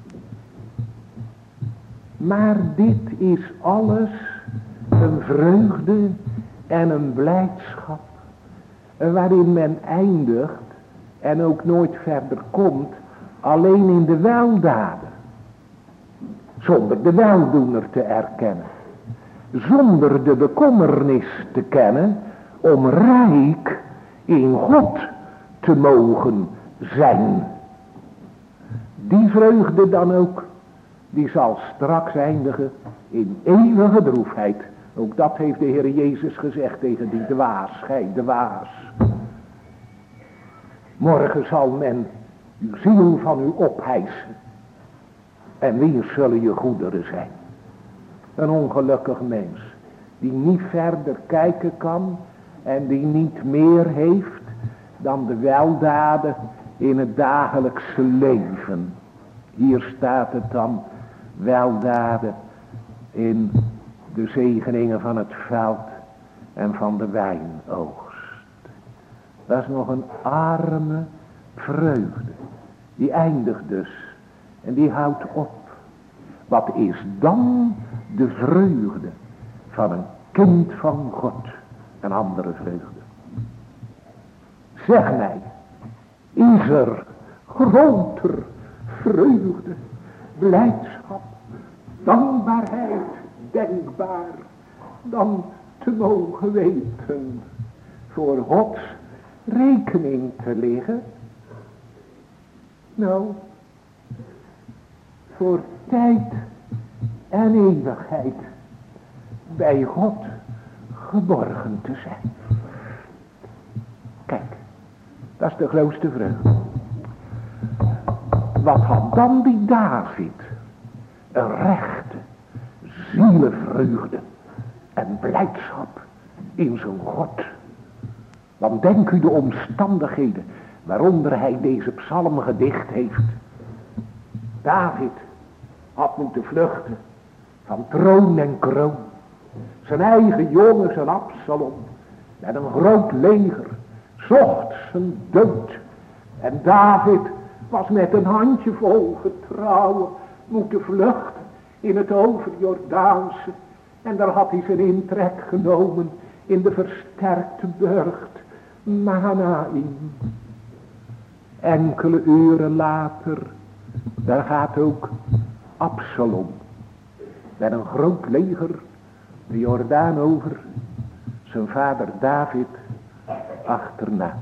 Maar dit is alles een vreugde en een blijdschap waarin men eindigt en ook nooit verder komt, alleen in de weldaden. Zonder de weldoener te erkennen. Zonder de bekommernis te kennen om rijk in God te mogen zijn. Die vreugde dan ook, die zal straks eindigen in eeuwige droefheid. Ook dat heeft de Heer Jezus gezegd tegen die dwaas, gij dwaas. Morgen zal men uw ziel van u ophijsen. En weer zullen je goederen zijn. Een ongelukkig mens. Die niet verder kijken kan. En die niet meer heeft dan de weldaden in het dagelijkse leven. Hier staat het dan. Weldaden in de zegeningen van het veld en van de wijnoogst. Dat is nog een arme vreugde. Die eindigt dus. En die houdt op. Wat is dan de vreugde van een kind van God? Een andere vreugde. Zeg mij, is er groter vreugde, blijdschap, dankbaarheid denkbaar dan te mogen weten voor Gods rekening te liggen? Nou, voor tijd en eeuwigheid bij God geborgen te zijn. Kijk, dat is de grootste vreugde. Wat had dan die David? Een rechte zielevreugde en blijdschap in zijn God. Want denk u de omstandigheden waaronder hij deze psalm gedicht heeft. David had moeten vluchten van troon en kroon. Zijn eigen jongen, zijn Absalom, met een groot leger, zocht zijn dood. En David was met een handjevol getrouwen moeten vluchten in het overjordaanse. En daar had hij zijn intrek genomen in de versterkte burcht Mahanaim. Enkele uren later, daar gaat ook Absalom met een groot leger de Jordaan over, zijn vader David achterna.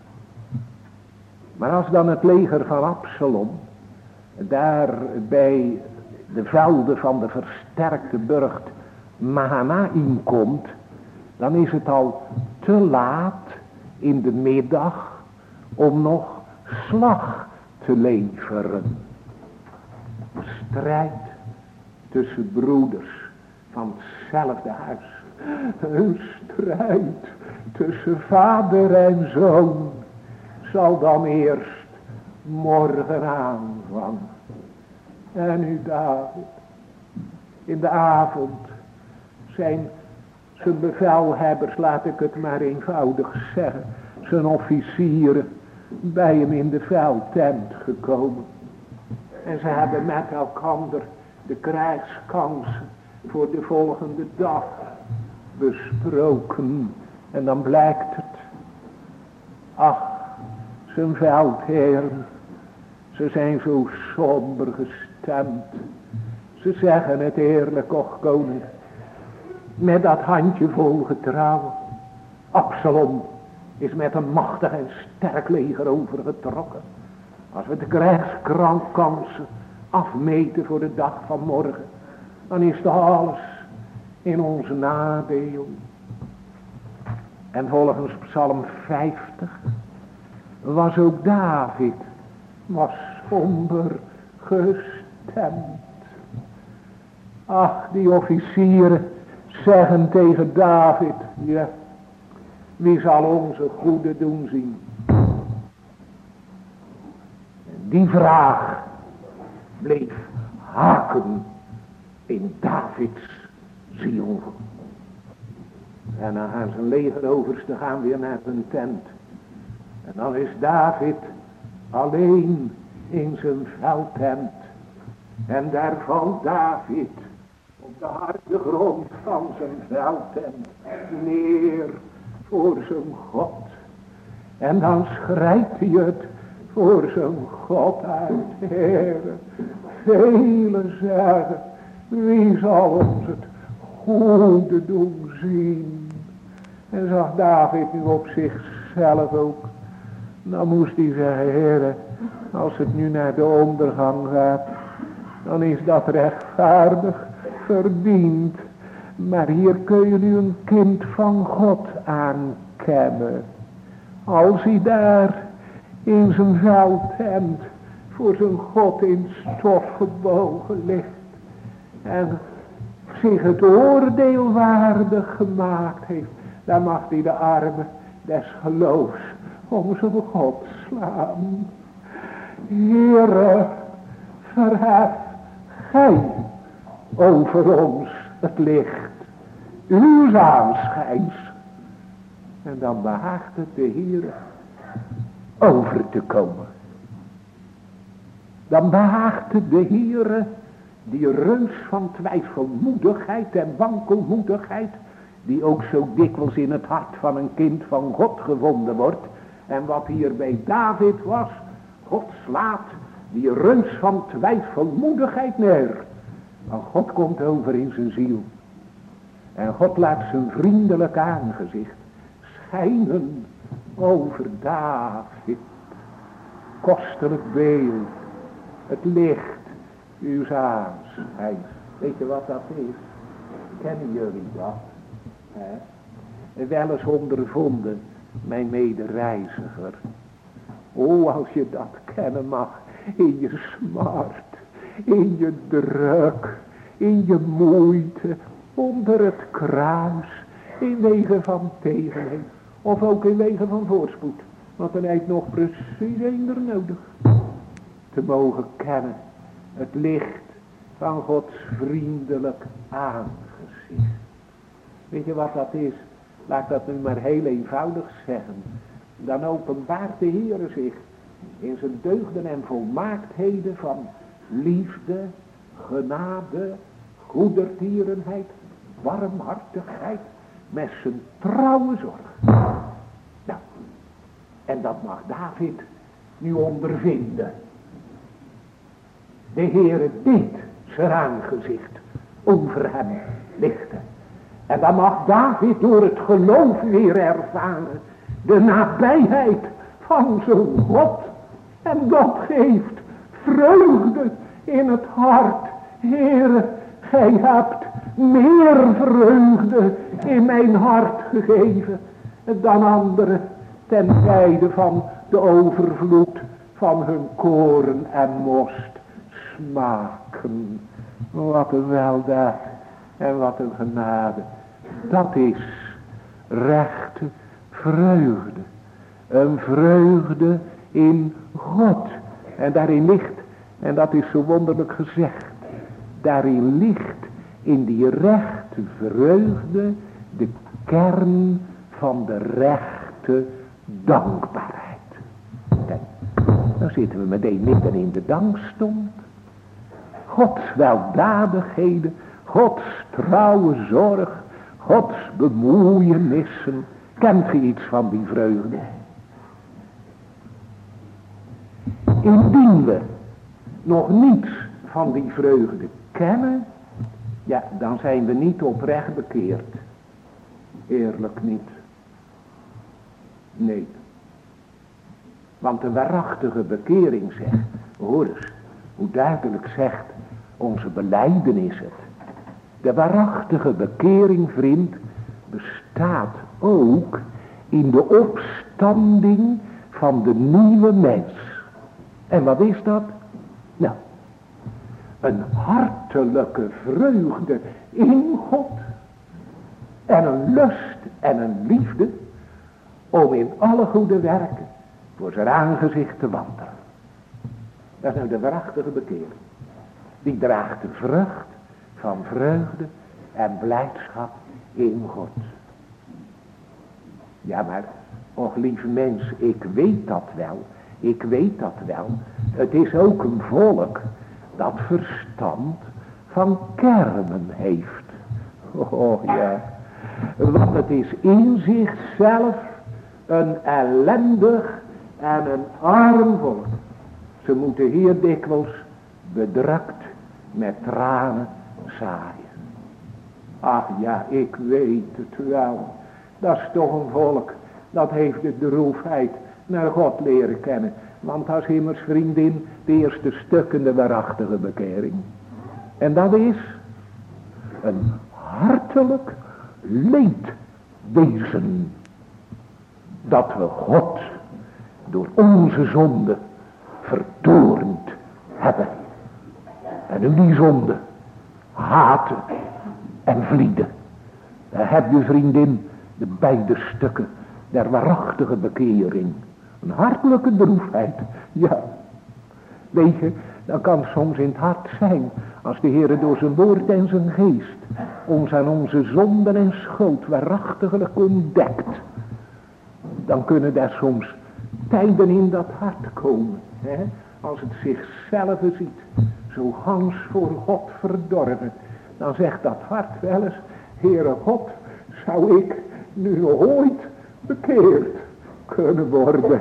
Maar als dan het leger van Absalom daar bij de velden van de versterkte burcht Mahanaim komt, dan is het al te laat in de middag om nog slag te leveren. Strijd tussen broeders van hetzelfde huis. Een strijd tussen vader en zoon zal dan eerst morgen aanvangen. En nu David, in de avond zijn zijn bevelhebbers, laat ik het maar eenvoudig zeggen, zijn officieren bij hem in de veldtent gekomen. En ze hebben met elkander de krijgskansen voor de volgende dag besproken. En dan blijkt het, ach, zijn veldheren, ze zijn zo somber gestemd. Ze zeggen het eerlijk, och koning, met dat handjevol getrouwen. Absalom is met een machtig en sterk leger overgetrokken. Als we de krijgskansen afmeten voor de dag van morgen, dan is toch alles in ons nadeel. En volgens Psalm vijftig was ook David was somber gestemd. Ach, die officieren zeggen tegen David, ja, wie zal onze goede doen zien? Die vraag bleef haken in Davids ziel. En dan gaan zijn legeroversten gaan weer naar zijn tent. En dan is David alleen in zijn veldtent. En daar valt David op de harde grond van zijn veldtent neer voor zijn God. En dan schrijft hij het voor zijn God uit. Heere, velen zeggen, wie zal ons het goede doen zien? En zag David nu op zichzelf ook. Dan moest hij zeggen, Heere, als het nu naar de ondergang gaat, dan is dat rechtvaardig verdiend. Maar hier kun je nu een kind van God aankennen. Als hij daar in zijn veldtent voor zijn God in stof gebogen ligt. En zich het oordeel waardig gemaakt heeft. Dan mag hij de armen des geloofs om zijn God slaan. Heere, verhef gij over ons het licht uws aanschijns. En dan behaagt het de Heere over te komen. Dan behaagt het de Heere die reus van twijfelmoedigheid en wankelmoedigheid, die ook zo dikwijls in het hart van een kind van God gevonden wordt. En wat hier bij David was, God slaat die reus van twijfelmoedigheid neer. Want God komt over in zijn ziel. En God laat zijn vriendelijk aangezicht schijnen over David. Kostelijk beeld. Het licht uws aanschijns. Weet je wat dat is? Kennen jullie dat? He? Wel eens ondervonden, mijn medereiziger. O, als je dat kennen mag, in je smart, in je druk, in je moeite, onder het kruis, in wegen van tegenheid, of ook in wegen van voorspoed, want dan heeft nog precies eender nodig, te mogen kennen het licht van Gods vriendelijk aangezicht. Weet je wat dat is? Laat ik dat nu maar heel eenvoudig zeggen. Dan openbaart de Heere zich in zijn deugden en volmaaktheden van liefde, genade, goedertierenheid, warmhartigheid, met zijn trouwe zorg. Nou, en dat mag David nu ondervinden. De Heere deed zijn aangezicht over hem lichten. En dan mag David door het geloof weer ervaren de nabijheid van zijn God. En dat geeft vreugde in het hart. Heere, gij hebt meer vreugde in mijn hart gegeven dan anderen ten tijde van de overvloed van hun koren en most smaken. Wat een weldaad en wat een genade. Dat is rechte vreugde. Een vreugde in God. En daarin ligt, en dat is zo wonderlijk gezegd, daarin ligt in die rechte vreugde de kern van de rechte dankbaarheid. Kijk, dan zitten we meteen midden in de dankstond. Gods weldadigheden, Gods trouwe zorg, Gods bemoeienissen. Kent u iets van die vreugde? Indien we nog niets van die vreugde kennen, ja, dan zijn we niet oprecht bekeerd. Eerlijk niet. Nee. Want de waarachtige bekering zegt, hoor eens, hoe duidelijk zegt onze belijdenis het. De waarachtige bekering, vriend, bestaat ook in de opstanding van de nieuwe mens. En wat is dat? Nou, een hartelijke vreugde in God. En een lust en een liefde om in alle goede werken voor zijn aangezicht te wandelen. Dat is nou de waarachtige bekering. Die draagt de vrucht van vreugde en blijdschap in God. Ja, maar, och lieve mens, ik weet dat wel. Ik weet dat wel. Het is ook een volk dat verstand van kermen heeft. Oh ja. Want het is in zichzelf een ellendig en een arm volk. Ze moeten hier dikwijls bedrukt met tranen zaaien. Ach ja, ik weet het wel. Dat is toch een volk. Dat heeft de droefheid naar God leren kennen. Want als immers vriendin de eerste stukken de waarachtige bekering. En dat is een hartelijk leedwezen. Dat we God door onze zonde vertoornd hebben. En nu die zonde haten en vlieden. Daar heb je vriendin de beide stukken der waarachtige bekering. Een hartelijke droefheid. Ja. Weet je, dat kan soms in het hart zijn. Als de Heer door zijn woord en zijn geest ons aan onze zonden en schuld waarachtiglijk ontdekt. Dan kunnen daar soms tijden in dat hart komen. Hè? Als het zichzelf ziet. Zo gans voor God verdorven. Dan zegt dat hart wel eens. Heere God, zou ik nu nog ooit bekeerd kunnen worden?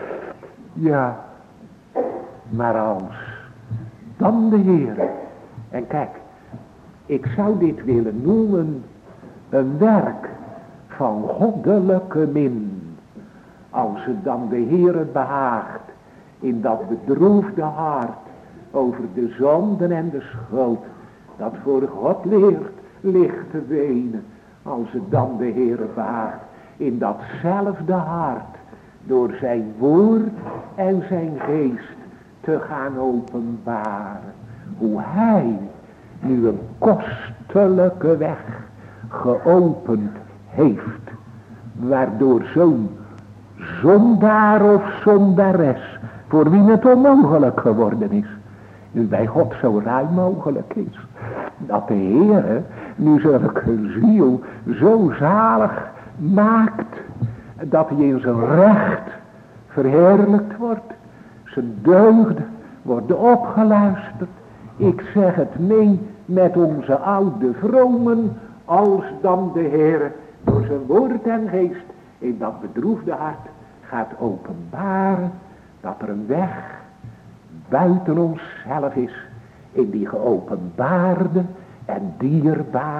Ja, maar als dan de Heer. En kijk, ik zou dit willen noemen een werk van goddelijke min. Als het dan de Heer behaagt in dat bedroefde hart over de zonden en de schuld, dat voor God leert ligt te wenen. Als het dan de Heer behaagt in datzelfde hart door zijn woord en zijn geest te gaan openbaren. Hoe hij nu een kostelijke weg geopend heeft. Waardoor zo'n zondaar of zondares, voor wie het onmogelijk geworden is, nu bij God zo ruim mogelijk is. Dat de Heer nu zulke ziel zo zalig maakt, dat hij in zijn recht verheerlijkt wordt. Zijn deugden worden opgeluisterd. Ik zeg het mee met onze oude vromen, als dan de Heer door zijn woord en geest in dat bedroefde hart gaat openbaren, dat er een weg buiten onszelf is, in die geopenbaarde en dierbare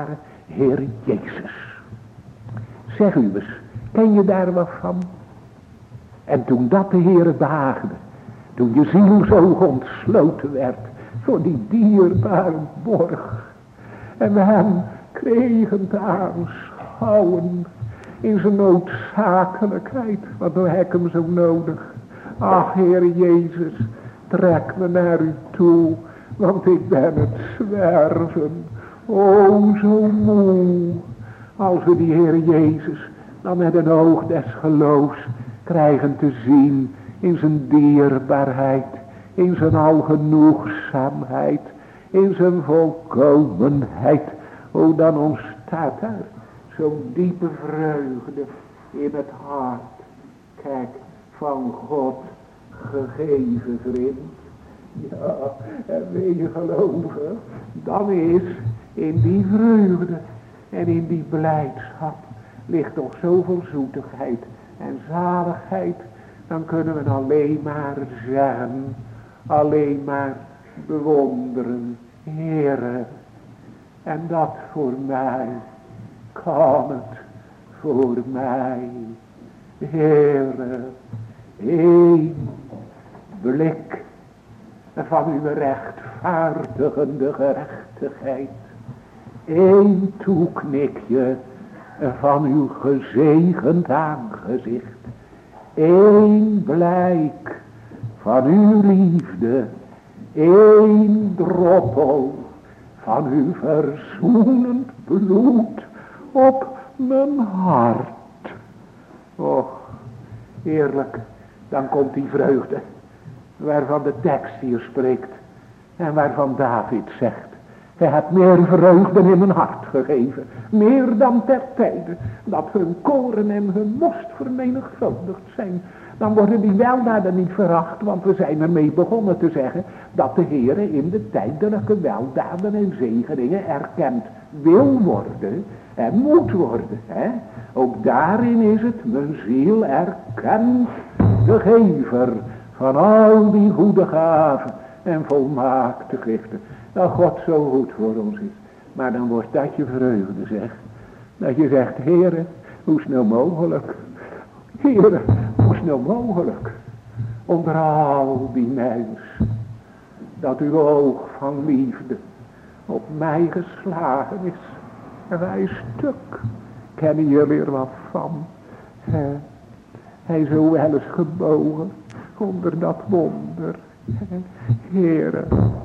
Heer Jezus. Zeg u eens, ken je daar wat van? En toen dat de Heere behaagde, toen je zielsoog ontsloten werd voor die dierbare borg, en we hem kregen te aanschouwen in zijn noodzakelijkheid, want we hebben hem zo nodig. Ach, Heer Jezus, trek me naar u toe, want ik ben het zwerven, o zo moe. Als we die Heer Jezus dan met een oog des geloofs krijgen te zien in zijn dierbaarheid, in zijn algenoegzaamheid, in zijn volkomenheid, o dan ontstaat daar zo'n diepe vreugde in het hart. Kijk, van God gegeven vriend. Ja, en wil je geloven, dan is in die vreugde en in die blijdschap ligt toch zoveel zoetigheid en zaligheid. Dan kunnen we alleen maar zeggen, alleen maar bewonderen, Heere. En dat voor mij, kan het voor mij, Heere. Eén blik van uw rechtvaardigende gerechtigheid. Eén toeknikje van uw gezegend aangezicht. Eén blijk van uw liefde. Eén droppel van uw verzoenend bloed op mijn hart. Och, heerlijk, dan komt die vreugde waarvan de tekst hier spreekt en waarvan David zegt: Hij hebt meer vreugde in mijn hart gegeven, meer dan ter tijde dat hun koren en hun most vermenigvuldigd zijn. Dan worden die weldaden niet veracht, want we zijn ermee begonnen te zeggen dat de Heere in de tijdelijke weldaden en zegeningen erkend wil worden en moet worden. Hè? Ook daarin is het, mijn ziel erkent de gever van al die goede gaven en volmaakte giften. Dat God zo goed voor ons is. Maar dan wordt dat je vreugde, zeg. Dat je zegt: Heere, hoe snel mogelijk. Heere, hoe snel mogelijk. Onder al die mensen. Dat uw oog van liefde op mij geslagen is. En wij stuk. Kennen jullie er wat van? He, hij is zo wel eens gebogen onder dat wonder. He, Heere,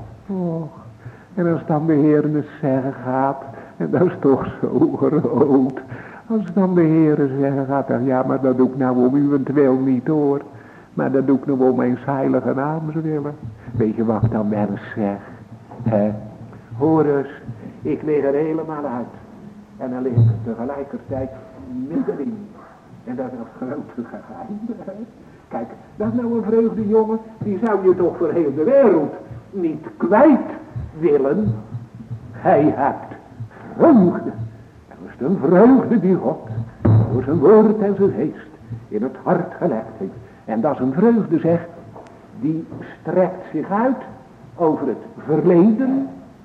oh. En als dan de Heer eens zeggen gaat, en dat is toch zo groot. Als dan de Heer zeggen gaat, dan, ja, maar dat doe ik nou om uwentwil niet hoor. Maar dat doe ik nou om mijn heilige naams willen. Weet je wat ik dan wel eens zeg? He? Hoor eens, ik lig er helemaal uit. En dan lig ik tegelijkertijd middenin. En dat is het grote geheim. Kijk, dat is nou een vreugde, jongen. Die zou je toch voor heel de wereld niet kwijt willen. Hij hebt vreugde. En dat is een vreugde die God door zijn woord en zijn geest in het hart gelegd heeft. En dat is een vreugde, zeg, die strekt zich uit over het verleden,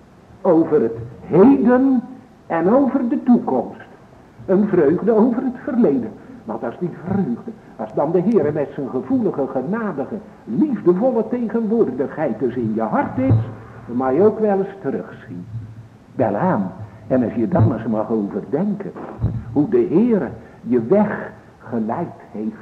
over het heden en over de toekomst. Een vreugde over het verleden. Want als die vreugde, als dan de Heer met zijn gevoelige, genadige, liefdevolle tegenwoordigheid dus in je hart is, dan mag je ook wel eens terugzien. Wel aan. En als je dan eens mag overdenken hoe de Heer je weg geleid heeft.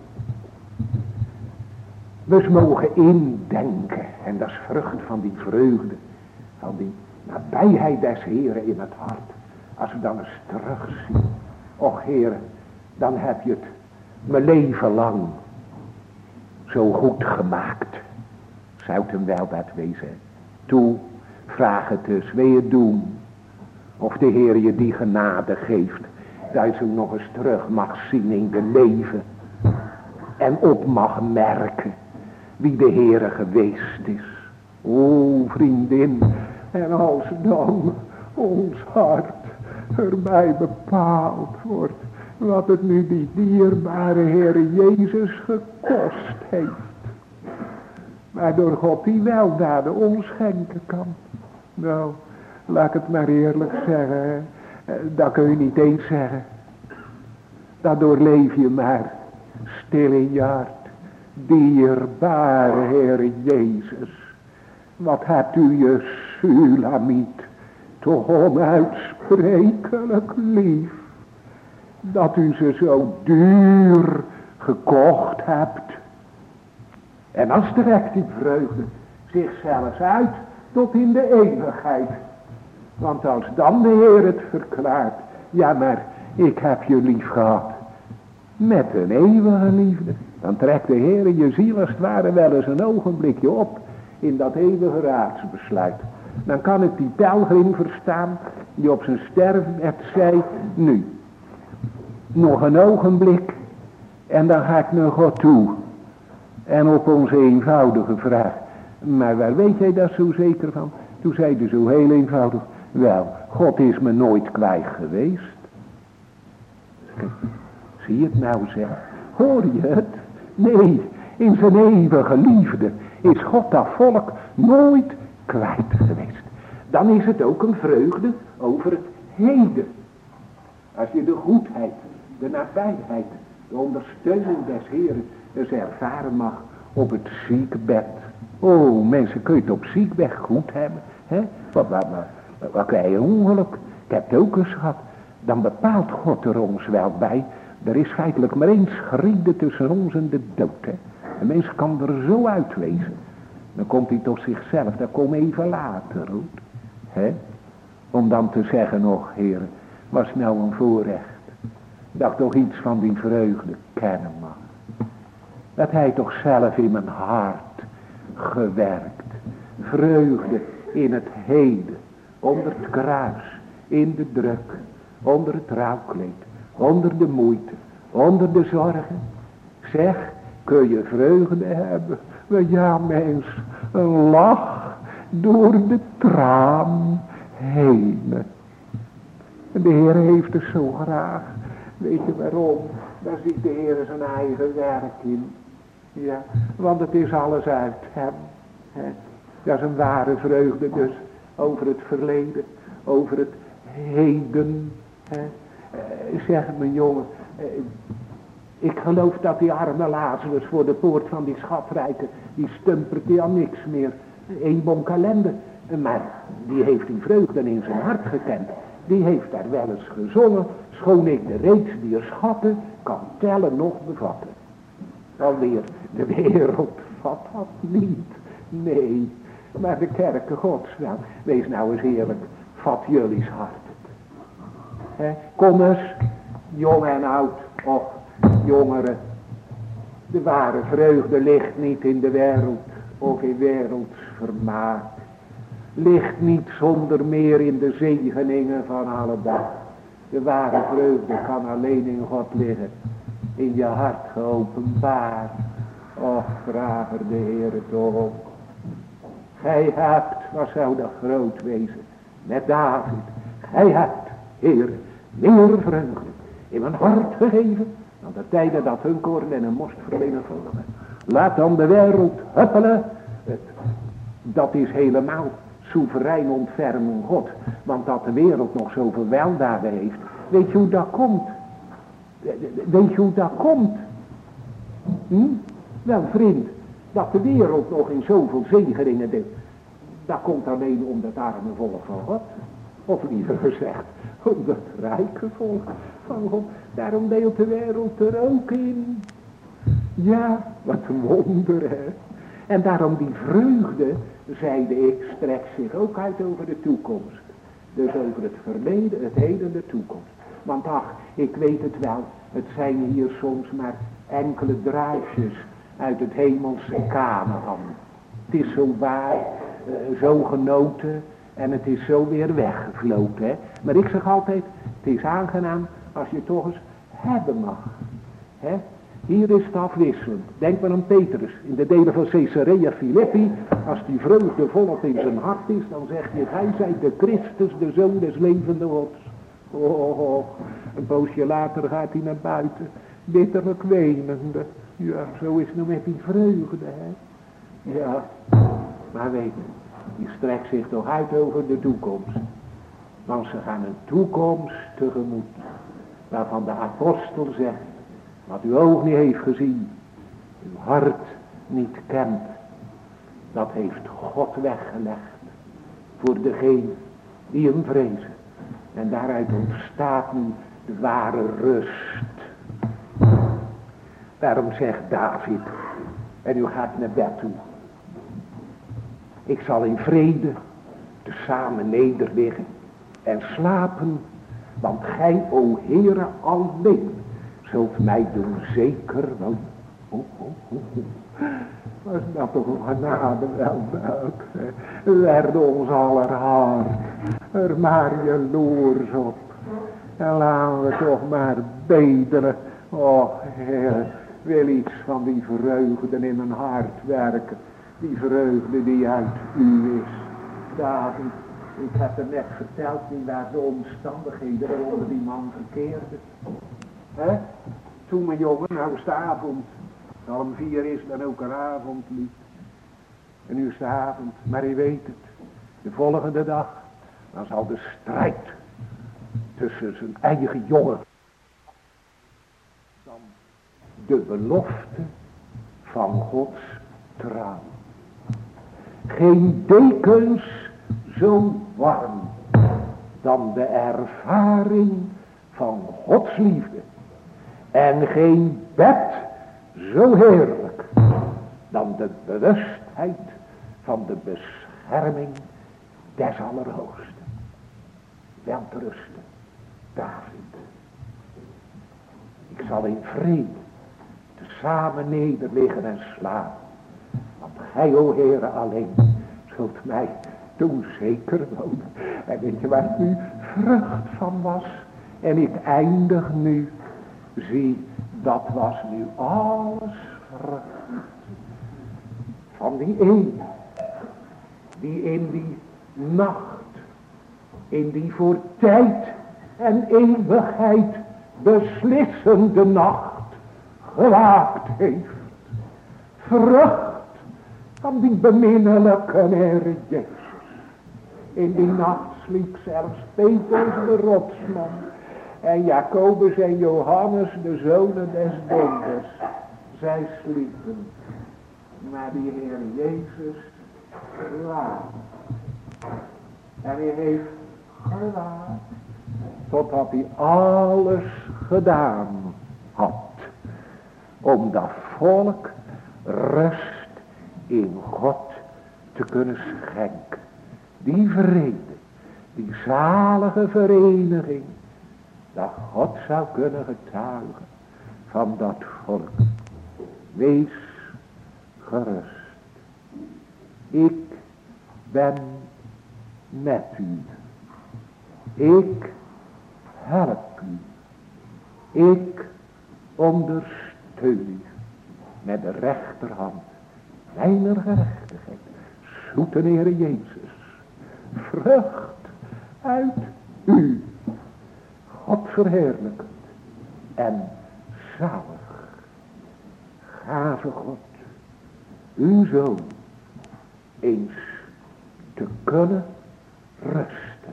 We mogen indenken, en dat is vrucht van die vreugde, van die nabijheid des Heeren in het hart. Als we dan eens terugzien, och Heere, dan heb je het mijn leven lang zo goed gemaakt. Zou het hem wel dat wezen? Toe, vraag het dus, wil je het doen? Of de Heer je die genade geeft, dat je zo nog eens terug mag zien in je leven. En op mag merken wie de Heere geweest is. O vriendin, en als dan ons hart erbij bepaald wordt, wat het nu die dierbare Heere Jezus gekost heeft. Waardoor God die weldaden ons schenken kan. Nou, laat ik het maar eerlijk zeggen. Dat kun je niet eens zeggen. Dat doorleef je maar stil in je hart. Dierbare Heer Jezus. Wat hebt u je Sulamiet toch onuitsprekelijk lief. Dat u ze zo duur gekocht hebt. En dan strekt die vreugde zich zelfs uit tot in de eeuwigheid. Want als dan de Heer het verklaart. Ja, maar ik heb je lief gehad. Met een eeuwige liefde. Dan trekt de Heer je ziel als het ware wel eens een ogenblikje op. In dat eeuwige raadsbesluit. Dan kan ik die pelgrim verstaan. Die op zijn sterfbed zei. Nu. Nog een ogenblik. En dan ga ik naar God toe. En op onze eenvoudige vraag. Maar waar weet jij dat zo zeker van? Toen zei hij zo heel eenvoudig. Wel, God is me nooit kwijt geweest. Kijk, zie je het nou zeg? Hoor je het? Nee, in zijn eeuwige liefde is God dat volk nooit kwijt geweest. Dan is het ook een vreugde over het heden. Als je de goedheid, de nabijheid, de ondersteuning des Heeren eens ervaren mag op het ziekbed. Oh, mensen, kun je het op ziekbed goed hebben? Hè? Wat, wat, wat, wat krijg je ongeluk? Ik heb het ook eens gehad. Dan bepaalt God er ons wel bij. Er is feitelijk maar één schriede tussen ons en de dood. Hè? Een mens kan er zo uitwezen. Dan komt hij tot zichzelf. Dat komt even later. Goed. Hè? Om dan te zeggen nog, Heer, was nou een voorrecht. Dat ik toch iets van die vreugde kennen mag. Dat hij toch zelf in mijn hart gewerkt. Vreugde in het heden. Onder het kruis. In de druk. Onder het rouwkleed. Onder de moeite. Onder de zorgen. Zeg, kun je vreugde hebben? Ja, mens. Een lach door de traan heen. De Heer heeft het zo graag. Weet je waarom? Daar ziet de Heer zijn eigen werk in. Ja, want het is alles uit hem. Hè. Dat is een ware vreugde dus. Over het verleden. Over het heden. Hè. Eh, zeg mijn jongen. Eh, ik geloof dat die arme Lazarus voor de poort van die schatrijke. Die stumpert die al niks meer. Eén bon kalender. Maar die heeft die vreugde in zijn hart gekend. Die heeft daar wel eens gezongen. Schoon ik de reeds die schatten kan tellen nog bevatten. Alweer, de wereld vat dat niet. Nee, maar de kerken gods, nou, wees nou eens eerlijk, vat jullie hart het. He, kom eens, jong en oud, of jongeren. De ware vreugde ligt niet in de wereld, of in werelds vermaak. Ligt niet zonder meer in de zegeningen van alle dag. De ware vreugde kan alleen in God liggen. In je hart geopenbaard. Och, vraag er de Heere toch om. Gij hebt, wat zou dat groot wezen, met David. Gij hebt, Heere, meer vreugde in mijn hart gegeven dan de tijden dat hun koorn en hun most vermenigvuldigen. Laat dan de wereld huppelen. Het, dat is helemaal soeverein ontfermen God. Want dat de wereld nog zoveel weldaden heeft. Weet je hoe dat komt? Weet je hoe dat komt? Hm? Wel vriend, dat de wereld nog in zoveel zegeningen deelt. Dat komt alleen om het arme volk van God. Of liever gezegd, om het rijke volk van God. Daarom deelt de wereld er ook in. Ja, wat een wonder hè. En daarom die vreugde, zeide ik, strekt zich ook uit over de toekomst. Dus over het verleden, het heden en de toekomst. Want ach, ik weet het wel, het zijn hier soms maar enkele druisjes uit het hemelse Kanaan. Het is zo waar, uh, zo genoten en het is zo weer weggevloten. Hè? Maar ik zeg altijd, het is aangenaam als je toch eens hebben mag. Hè? Hier is het afwisselend. Denk maar aan Petrus in de delen van Caesarea Philippi. Als die vreugde volop in zijn hart is, dan zegt hij, hij zijt de Christus, de Zoon des levende Gods. Oh, oh, oh, een poosje later gaat hij naar buiten, bitterlijk wenende. Ja, zo is het nou met die vreugde, hè. Ja, maar weet je, die strekt zich toch uit over de toekomst. Want ze gaan een toekomst tegemoet. Waarvan de apostel zegt. Wat uw oog niet heeft gezien. Uw hart niet kent. Dat heeft God weggelegd. Voor degene die hem vrezen. En daaruit ontstaat nu de ware rust. Daarom zegt David. En u gaat naar bed toe. Ik zal in vrede tezamen nederliggen en slapen. Want gij, o Heere, alleen zult mij doen zeker wonen. Oh, oh, oh, oh. Was dat toch een genade wel buik. Werd ons aller hart er maar jaloers op. En laten we toch maar bedelen. Och Heer, wil iets van die vreugde in mijn hart werken. Die vreugde die uit u is. David, ik heb er net verteld niet waar de omstandigheden waaronder die man verkeerde. He? Toen mijn jongen, nou is de avond. Om vier is dan ook een avondlied. En nu is de avond, maar u weet het. De volgende dag, dan zal de strijd tussen zijn eigen jongen. Dan de belofte van Gods trouw. Geen dekens zo warm dan de ervaring van Gods liefde. En geen bed zo heerlijk dan de bewustheid van de bescherming des Allerhoogsten. Wel te rusten, David. Ik zal in vrede tezamen nederliggen en slapen. Want gij, o Heere, alleen zult mij doen zeker wonen. En weet je waar het nu vrucht van was? En ik eindig nu. Zie, dat was nu alles vrucht. Van die een. Die in die nacht. In die voor tijd en eeuwigheid beslissende nacht gewaakt heeft. Vrucht van die beminnelijke Heere Jezus. In die nacht sliep zelfs Petrus de rotsman. En Jacobus en Johannes de zonen des donders. Zij sliepen. Maar die Heer Jezus slaapt. En hij heeft gewaakt. Totdat hij alles gedaan had. Om dat volk rust in God te kunnen schenken. Die vrede. Die zalige vereniging. Dat God zou kunnen getuigen van dat volk. Wees gerust. Ik ben met u. Ik help u. Ik ondersteun u met de rechterhand mijner gerechtigheid. Zoete Heere Jezus, vrucht uit u. God verheerlijkend en zalig. Gave God, uw Zoon, eens te kunnen rusten.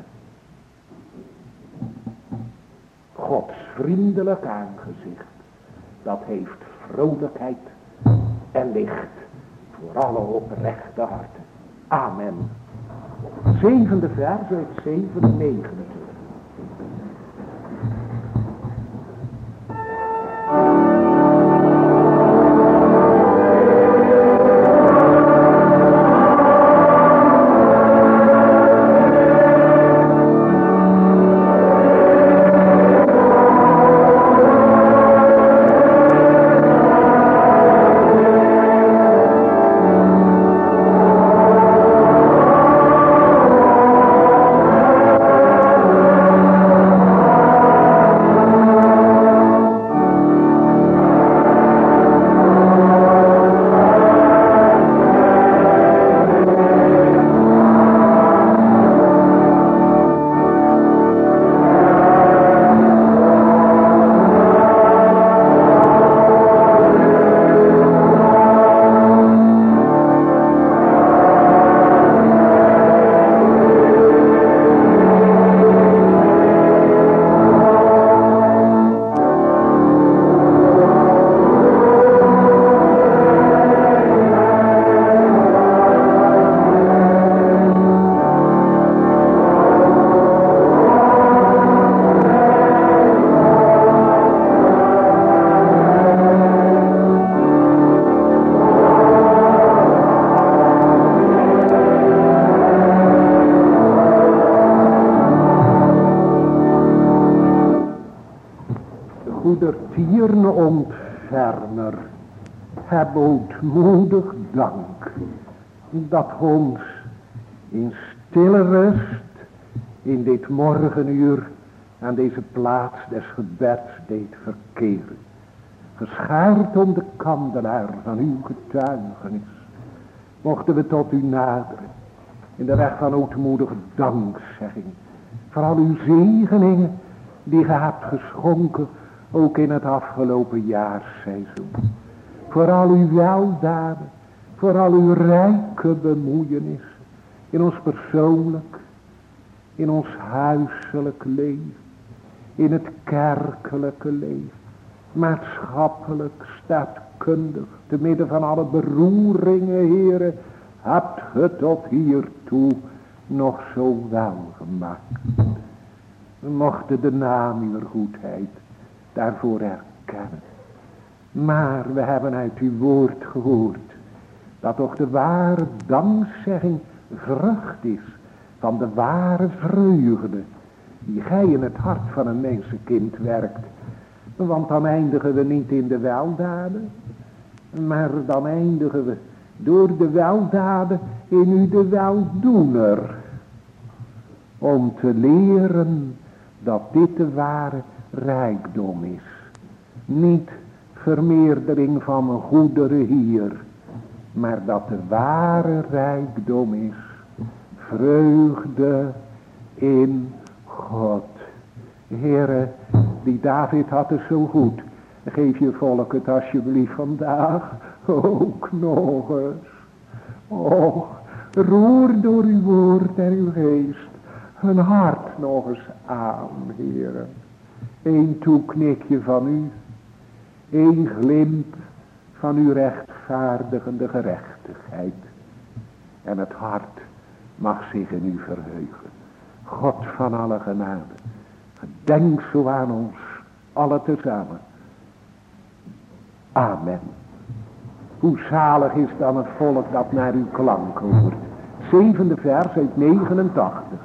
Gods vriendelijk aangezicht, dat heeft vrolijkheid en licht voor alle oprechte harten. Amen. Zevende vers uit zeven negenentwintig. Amen. stierne ontfermer, heb ootmoedig dank, dat ons in stille rust, in dit morgenuur, aan deze plaats des gebeds deed verkeren. Geschaard om de kandelaar van uw getuigenis, mochten we tot u naderen, in de weg van ootmoedige dankzegging, voor al uw zegeningen, die ge hebt geschonken, ook in het afgelopen jaarseizoen. Voor al uw weldaden, voor al uw rijke bemoeienis, in ons persoonlijk, in ons huiselijk leven, in het kerkelijke leven, maatschappelijk, staatkundig, te midden van alle beroeringen, heren, hebt ge tot hiertoe nog zo wel gemaakt. We mochten de naam uw goedheid daarvoor erkennen. Maar we hebben uit uw woord gehoord, dat toch de ware dankzegging vrucht is van de ware vreugde, die gij in het hart van een mensenkind werkt. Want dan eindigen we niet in de weldaden, maar dan eindigen we door de weldaden in u de weldoener. Om te leren dat dit de ware rijkdom is. Niet vermeerdering van mijn goederen hier, maar dat de ware rijkdom is vreugde in God. Heere, die David had het zo goed. Geef je volk het alsjeblieft vandaag ook nog eens. Och, roer door uw woord en uw geest hun hart nog eens aan, Heere. Eén toeknikje van u, één glimp van uw rechtvaardigende gerechtigheid. En het hart mag zich in u verheugen. God van alle genade, gedenk zo aan ons, alle tezamen. Amen. Hoe zalig is dan het volk dat naar uw klank hoort. Zevende vers uit negenentachtig.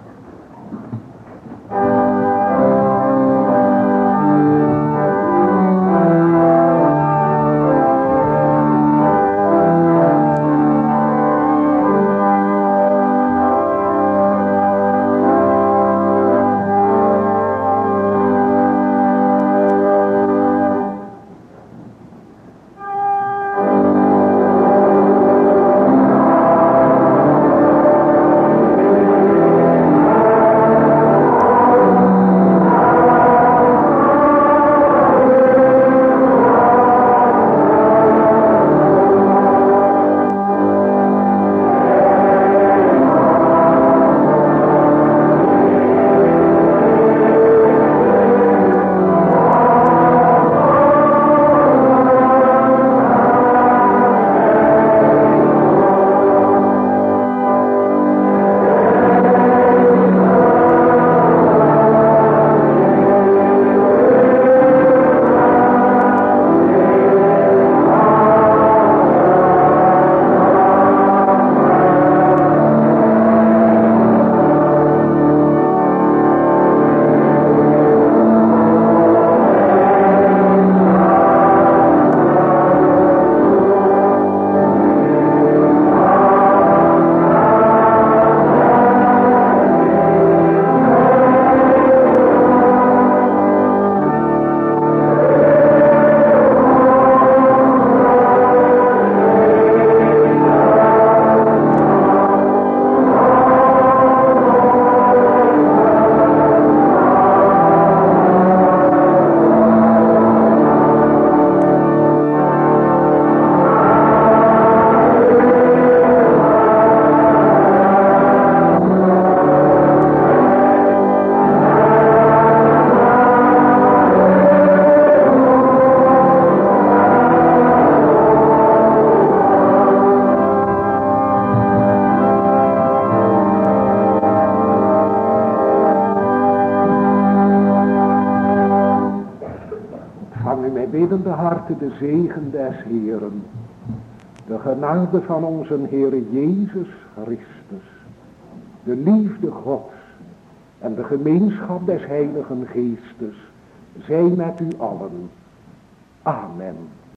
biddende harten de zegen des Heeren, de genade van onze Heere Jezus Christus, de liefde Gods en de gemeenschap des Heiligen Geestes, zij met u allen Amen.